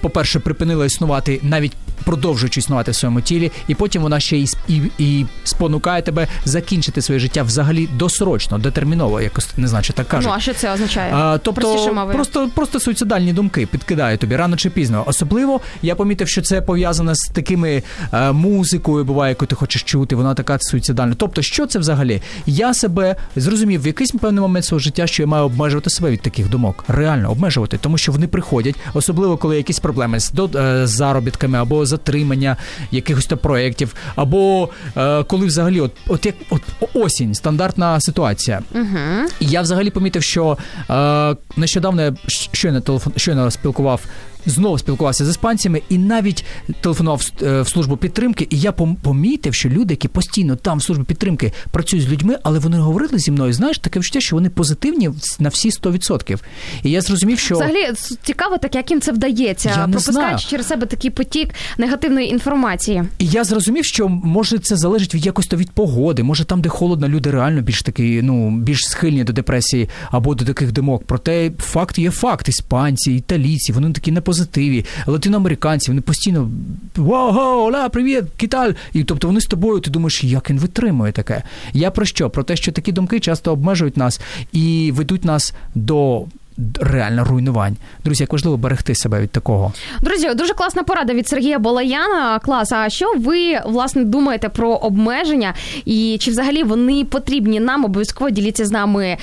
по-перше, припинила існувати, навіть продовжуючи існувати в своєму тілі, і потім вона ще і, і, і спонукає тебе закінчити своє життя взагалі досрочно, детерміново, якось, не знаю, чи так кажуть. Ну, а що це означає? А, тобто, просто, просто суїцидальні думки підкидає тобі рано чи пізно. Особливо, я помітив, що це пов'язано з такими е, музикою, буває, яку ти хочеш чути, вона така суїцидальна. Тобто, що це взагалі? Я себе зрозумів в якийсь певний момент свого життя, що я маю обмежувати себе від таких думок. Реально, обмежувати, тому що вони приходять, особливо, коли якісь проблеми з, з заробітками, або затримання якихось то проєктів, або е, коли взагалі, от, от як от, осінь, стандартна ситуація. Угу. І я взагалі помітив, що е, нещодавно я щойно, телефон, щойно спілкував знову спілкувався з іспанцями і навіть телефонував в службу підтримки, і я помітив, що люди, які постійно там в службі підтримки працюють з людьми, але вони говорили зі мною, знаєш, таке відчуття, що вони позитивні на всі сто відсотків. І я зрозумів, що... Взагалі, цікаво так, як їм це вдається, пропускаючи через себе такий потік негативної інформації. І я зрозумів, що, може, це залежить від якось то від погоди, може, там, де холодно, люди реально більш такі, ну, більш схильні до депресії або до таких думок. Проте факт є факт. Іспанці, італійці, вони такі на позитиві, латиноамериканці, вони постійно «Вау, ола, привіт, кіталь!» І тобто вони з тобою, ти думаєш, як він витримує таке? Я про що? Про те, що такі думки часто обмежують нас і ведуть нас до реально руйнувань. Друзі, як важливо берегти себе від такого. Друзі, дуже класна порада від Сергія Балаяна. Клас. А що ви, власне, думаєте про обмеження? І чи взагалі вони потрібні нам? Обов'язково діліться з нами,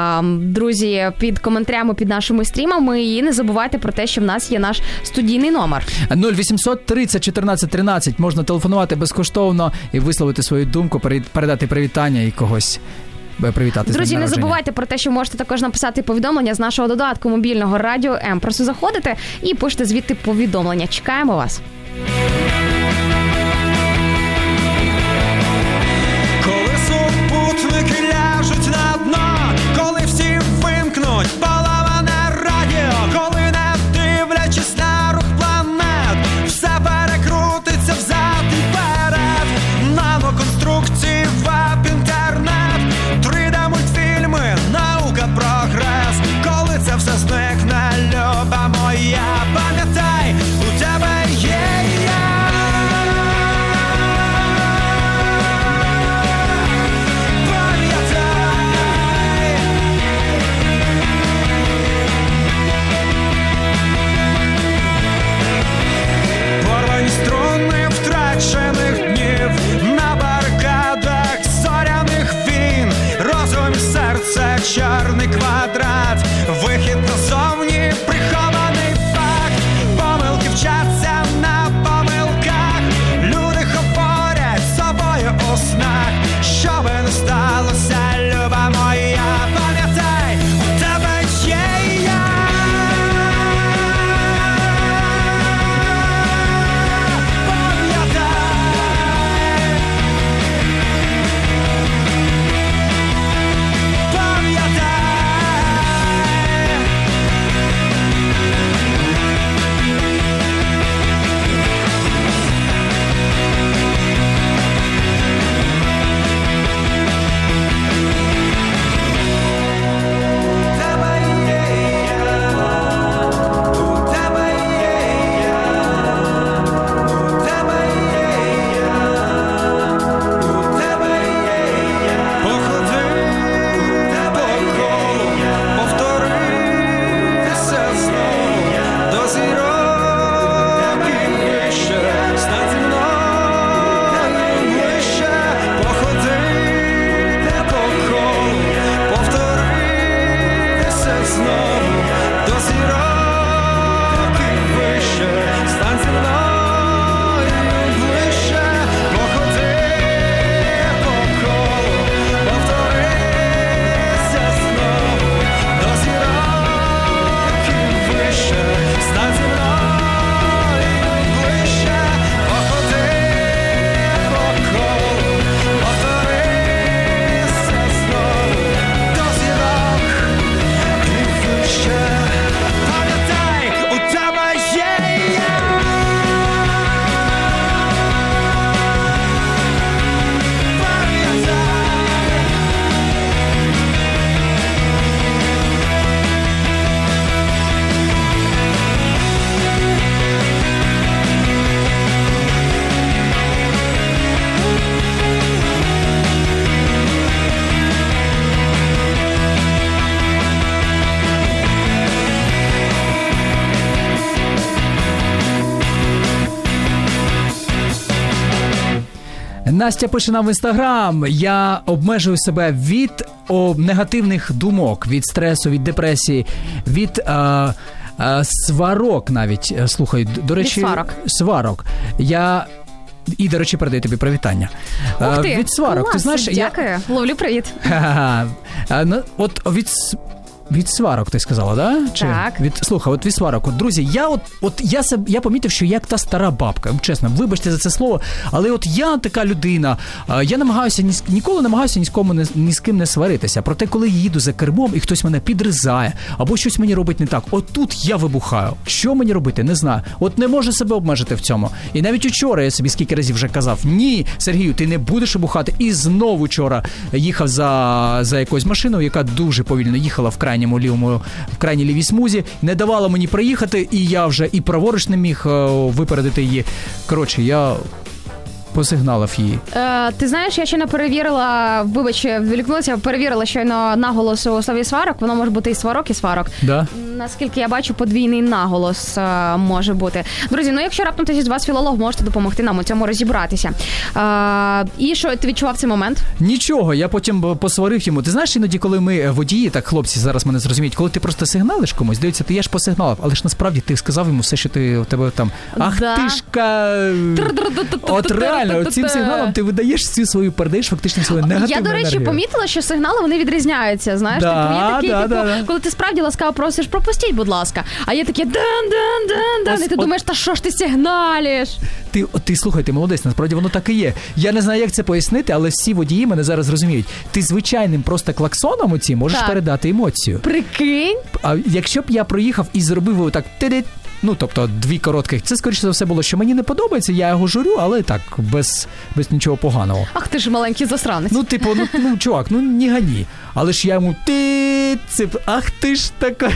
друзі, під коментарями під нашими стрімами. І не забувайте про те, що в нас є наш студійний номер. нуль вісімсот тридцять чотирнадцять тринадцять. Можна телефонувати безкоштовно і висловити свою думку, передати привітання і когось привітати. Друзі, не забувайте про те, що можете також написати повідомлення з нашого додатку мобільного Радіо М. Просто заходите і пишете звідти повідомлення. Чекаємо вас. Коли супутники ляжуть на дно, коли всі вимкнуть поламане радіо, коли не дивлячись на рух планет, все перекрутиться взад і вперед, наноконструкції, веб, інтернет, три де-мультфільми, наука, прогрес. Коли це все зникне, люба моя, пам'ятай, у тебе є я. Настя пише нам в інстаграм: я обмежую себе від о, негативних думок, від стресу, від депресії, від е, е, сварок навіть. Слухай, до речі, від сварок. сварок. Я і, до речі, передаю тобі привітання. Ух ти, від сварок. клас, Ти знаєш, дякую. Я... Ловлю привіт. От від Від сварок, ти сказала, да? Чи? Так. Від, слухай, от від сварок. От, друзі, я от, от я, себе, я помітив, що як та стара бабка. Чесно, вибачте за це слово, але от я така людина, я намагаюся, ні, ніколи намагаюся ні з, кому, ні, ні з ким не сваритися. Проте, коли я їду за кермом і хтось мене підризає, або щось мені робить не так, от тут я вибухаю. Що мені робити? Не знаю. От не можу себе обмежити в цьому. І навіть учора я собі скільки разів вже казав: ні, Сергію, ти не будеш вибухати. І знову вчора їхав за, за якоюсь машиною, яка дуже повільно їхала в крайній лівому, в крайній лівій смузі, не давала мені проїхати, і я вже і праворуч не міг о, випередити її. Коротше, я посигналив її. Е, ти знаєш, я ще не перевірила, вибач, відволікнулася, перевірила щойно наголос у слові сварок, воно може бути і сварок, і сварок. Да? Наскільки я бачу, подвійний наголос е, може бути. Друзі, ну якщо раптом хтось з вас філолог, можете допомогти нам у цьому розібратися. Е, і що, ти відчував цей момент? Нічого, я потім посварив йому. Ти знаєш, іноді, коли ми водії, так хлопці зараз мене зрозуміють, коли ти просто сигналиш комусь, дивіться, ти я ж посигналив, але ж насправді ти сказав йому все, що ти у тебе там, ах да. ти ж ка... От реально, цим сигналом ти видаєш всю свою, передаєш фактично свою негативну енергію. Я, до речі, енергію. помітила, що сигнали, вони відрізняються, знаєш. Да, типу, є такий, да, типу, да, да. коли ти справді ласкаво просиш, пропустіть, будь ласка. А є такі дан-дан-дан-дан, Ось, і ти от... думаєш, та що ж ти сигналиш? Ти, ти, слухай, ти молодець, насправді воно так і є. Я не знаю, як це пояснити, але всі водії мене зараз розуміють. Ти звичайним просто клаксоном оці можеш так. передати емоцію. Прикинь? А якщо б я проїхав і зробив так ти-ди, ну, тобто, дві коротких, це, скоріше за все, було, що мені не подобається, я його журю, але так, без, без нічого поганого. Ах ти ж маленький засранець. Ну, типу, ну, ну чувак, ну, не гані. Але ж я йому ти цип, ах ти ж така.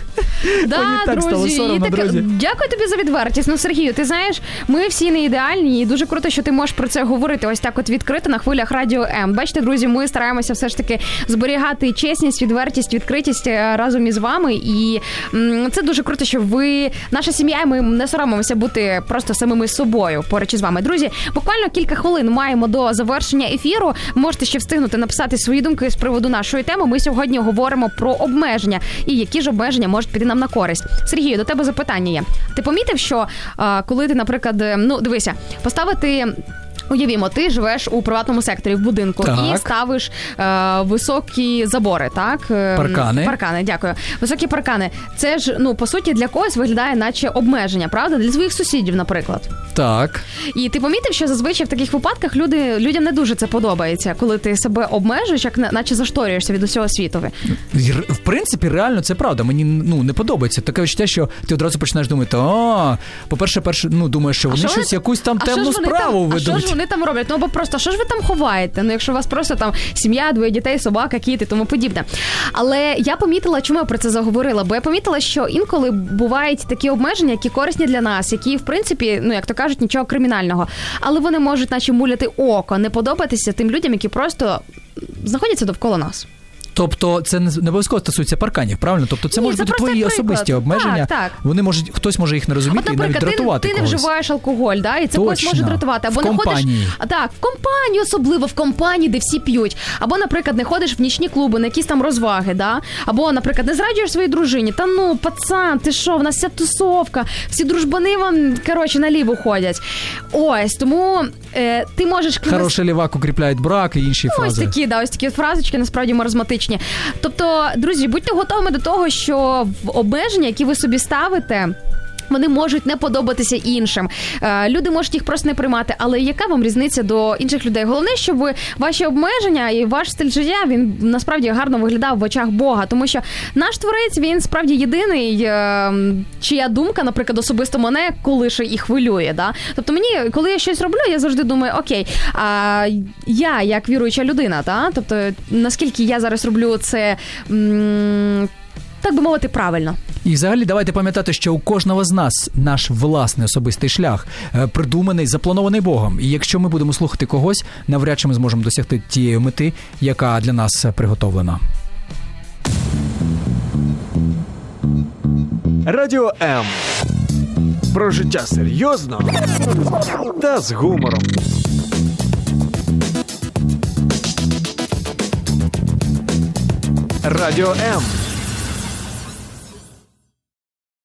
Да, Мені так стало друзі, соромно, і так, друзі. дякую тобі за відвертість. Ну, Сергію, ти знаєш, ми всі не ідеальні, і дуже круто, що ти можеш про це говорити ось так от відкрито на хвилях Радіо М. Бачите, друзі, ми стараємося все ж таки зберігати чесність, відвертість, відкритість разом із вами. І м, це дуже круто, що ви, наша сім'я, і ми не соромимося бути просто самими собою поруч із вами. Друзі, буквально кілька хвилин маємо до завершення ефіру. Можете ще встигнути написати свої думки з приводу нашої теми. Ми сьогодні говоримо про обмеження і які ж обмеження можуть піти нам на користь. Сергію, до тебе запитання є. Ти помітив, що а, коли ти, наприклад, ну, дивися, поставити... Уявімо, ти живеш у приватному секторі в будинку так. і ставиш е, високі забори, так? Паркани. Паркани, дякую. Високі паркани. Це ж, ну, по суті, для когось виглядає наче обмеження, правда? Для своїх сусідів, наприклад. Так. І ти помітив, що зазвичай в таких випадках люди, людям не дуже це подобається, коли ти себе обмежуєш, як наче зашторюєшся від усього світу. В принципі, реально це правда. Мені, ну, не подобається. Таке відчуття, що ти одразу починаєш думати, а, по-перше, перше, ну, думаєш, що вони а щось, вони... якусь там а темну справу там... ведуть. А що ж вони там роблять? Ну, або просто, що ж ви там ховаєте? Ну, якщо у вас просто там сім'я, двоє дітей, собака, кіт і тому подібне. Але я помітила, чому я про це заговорила, бо я помітила, що інколи бувають такі обмеження, які корисні для нас, які, в принципі, ну, як то кажуть, нічого кримінального. Але вони можуть, наче, муляти око, не подобатися тим людям, які просто знаходяться довкола нас. Тобто це не обов'язково стосується парканів, правильно? Тобто це Ні, можуть це бути твої приклад. особисті обмеження. Так, так. Вони можуть, хтось може їх не розуміти. От, наприклад, і навіть дратувати ти, ти не когось. вживаєш алкоголь, да? І це Точно. когось може дратувати. Або в не компанії. ходиш, а, так, в компанії, особливо в компанії, де всі п'ють. Або, наприклад, не ходиш в нічні клуби, на якісь там розваги, да? Або, наприклад, не зраджуєш своїй дружині. Та ну, пацан, ти що, в нас вся тусовка, всі дружбани вам, коротше, наліво ходять. Ось, тому е, ти можеш... Хороший лівак укріпляє брак і інші ну, фрази. Ось такі, да, ось такі фразочки, насправді, маразматичні. Тобто, друзі, будьте готовими до того, що в обмеження, які ви собі ставите, вони можуть не подобатися іншим. Люди можуть їх просто не приймати, але яка вам різниця до інших людей? Головне, щоб ваші обмеження і ваш стиль життя, він насправді гарно виглядав в очах Бога, тому що наш Творець, він справді єдиний, чия думка, наприклад, особисто мене колише і хвилює. Да? Тобто мені, коли я щось роблю, я завжди думаю, окей, а я як віруюча людина, да? Тобто наскільки я зараз роблю це... М- так би мовити, правильно. І взагалі давайте пам'ятати, що у кожного з нас наш власний особистий шлях, придуманий, запланований Богом. І якщо ми будемо слухати когось, навряд чи ми зможемо досягти тієї мети, яка для нас приготовлена. Радіо М. Про життя серйозно та з гумором. Радіо М.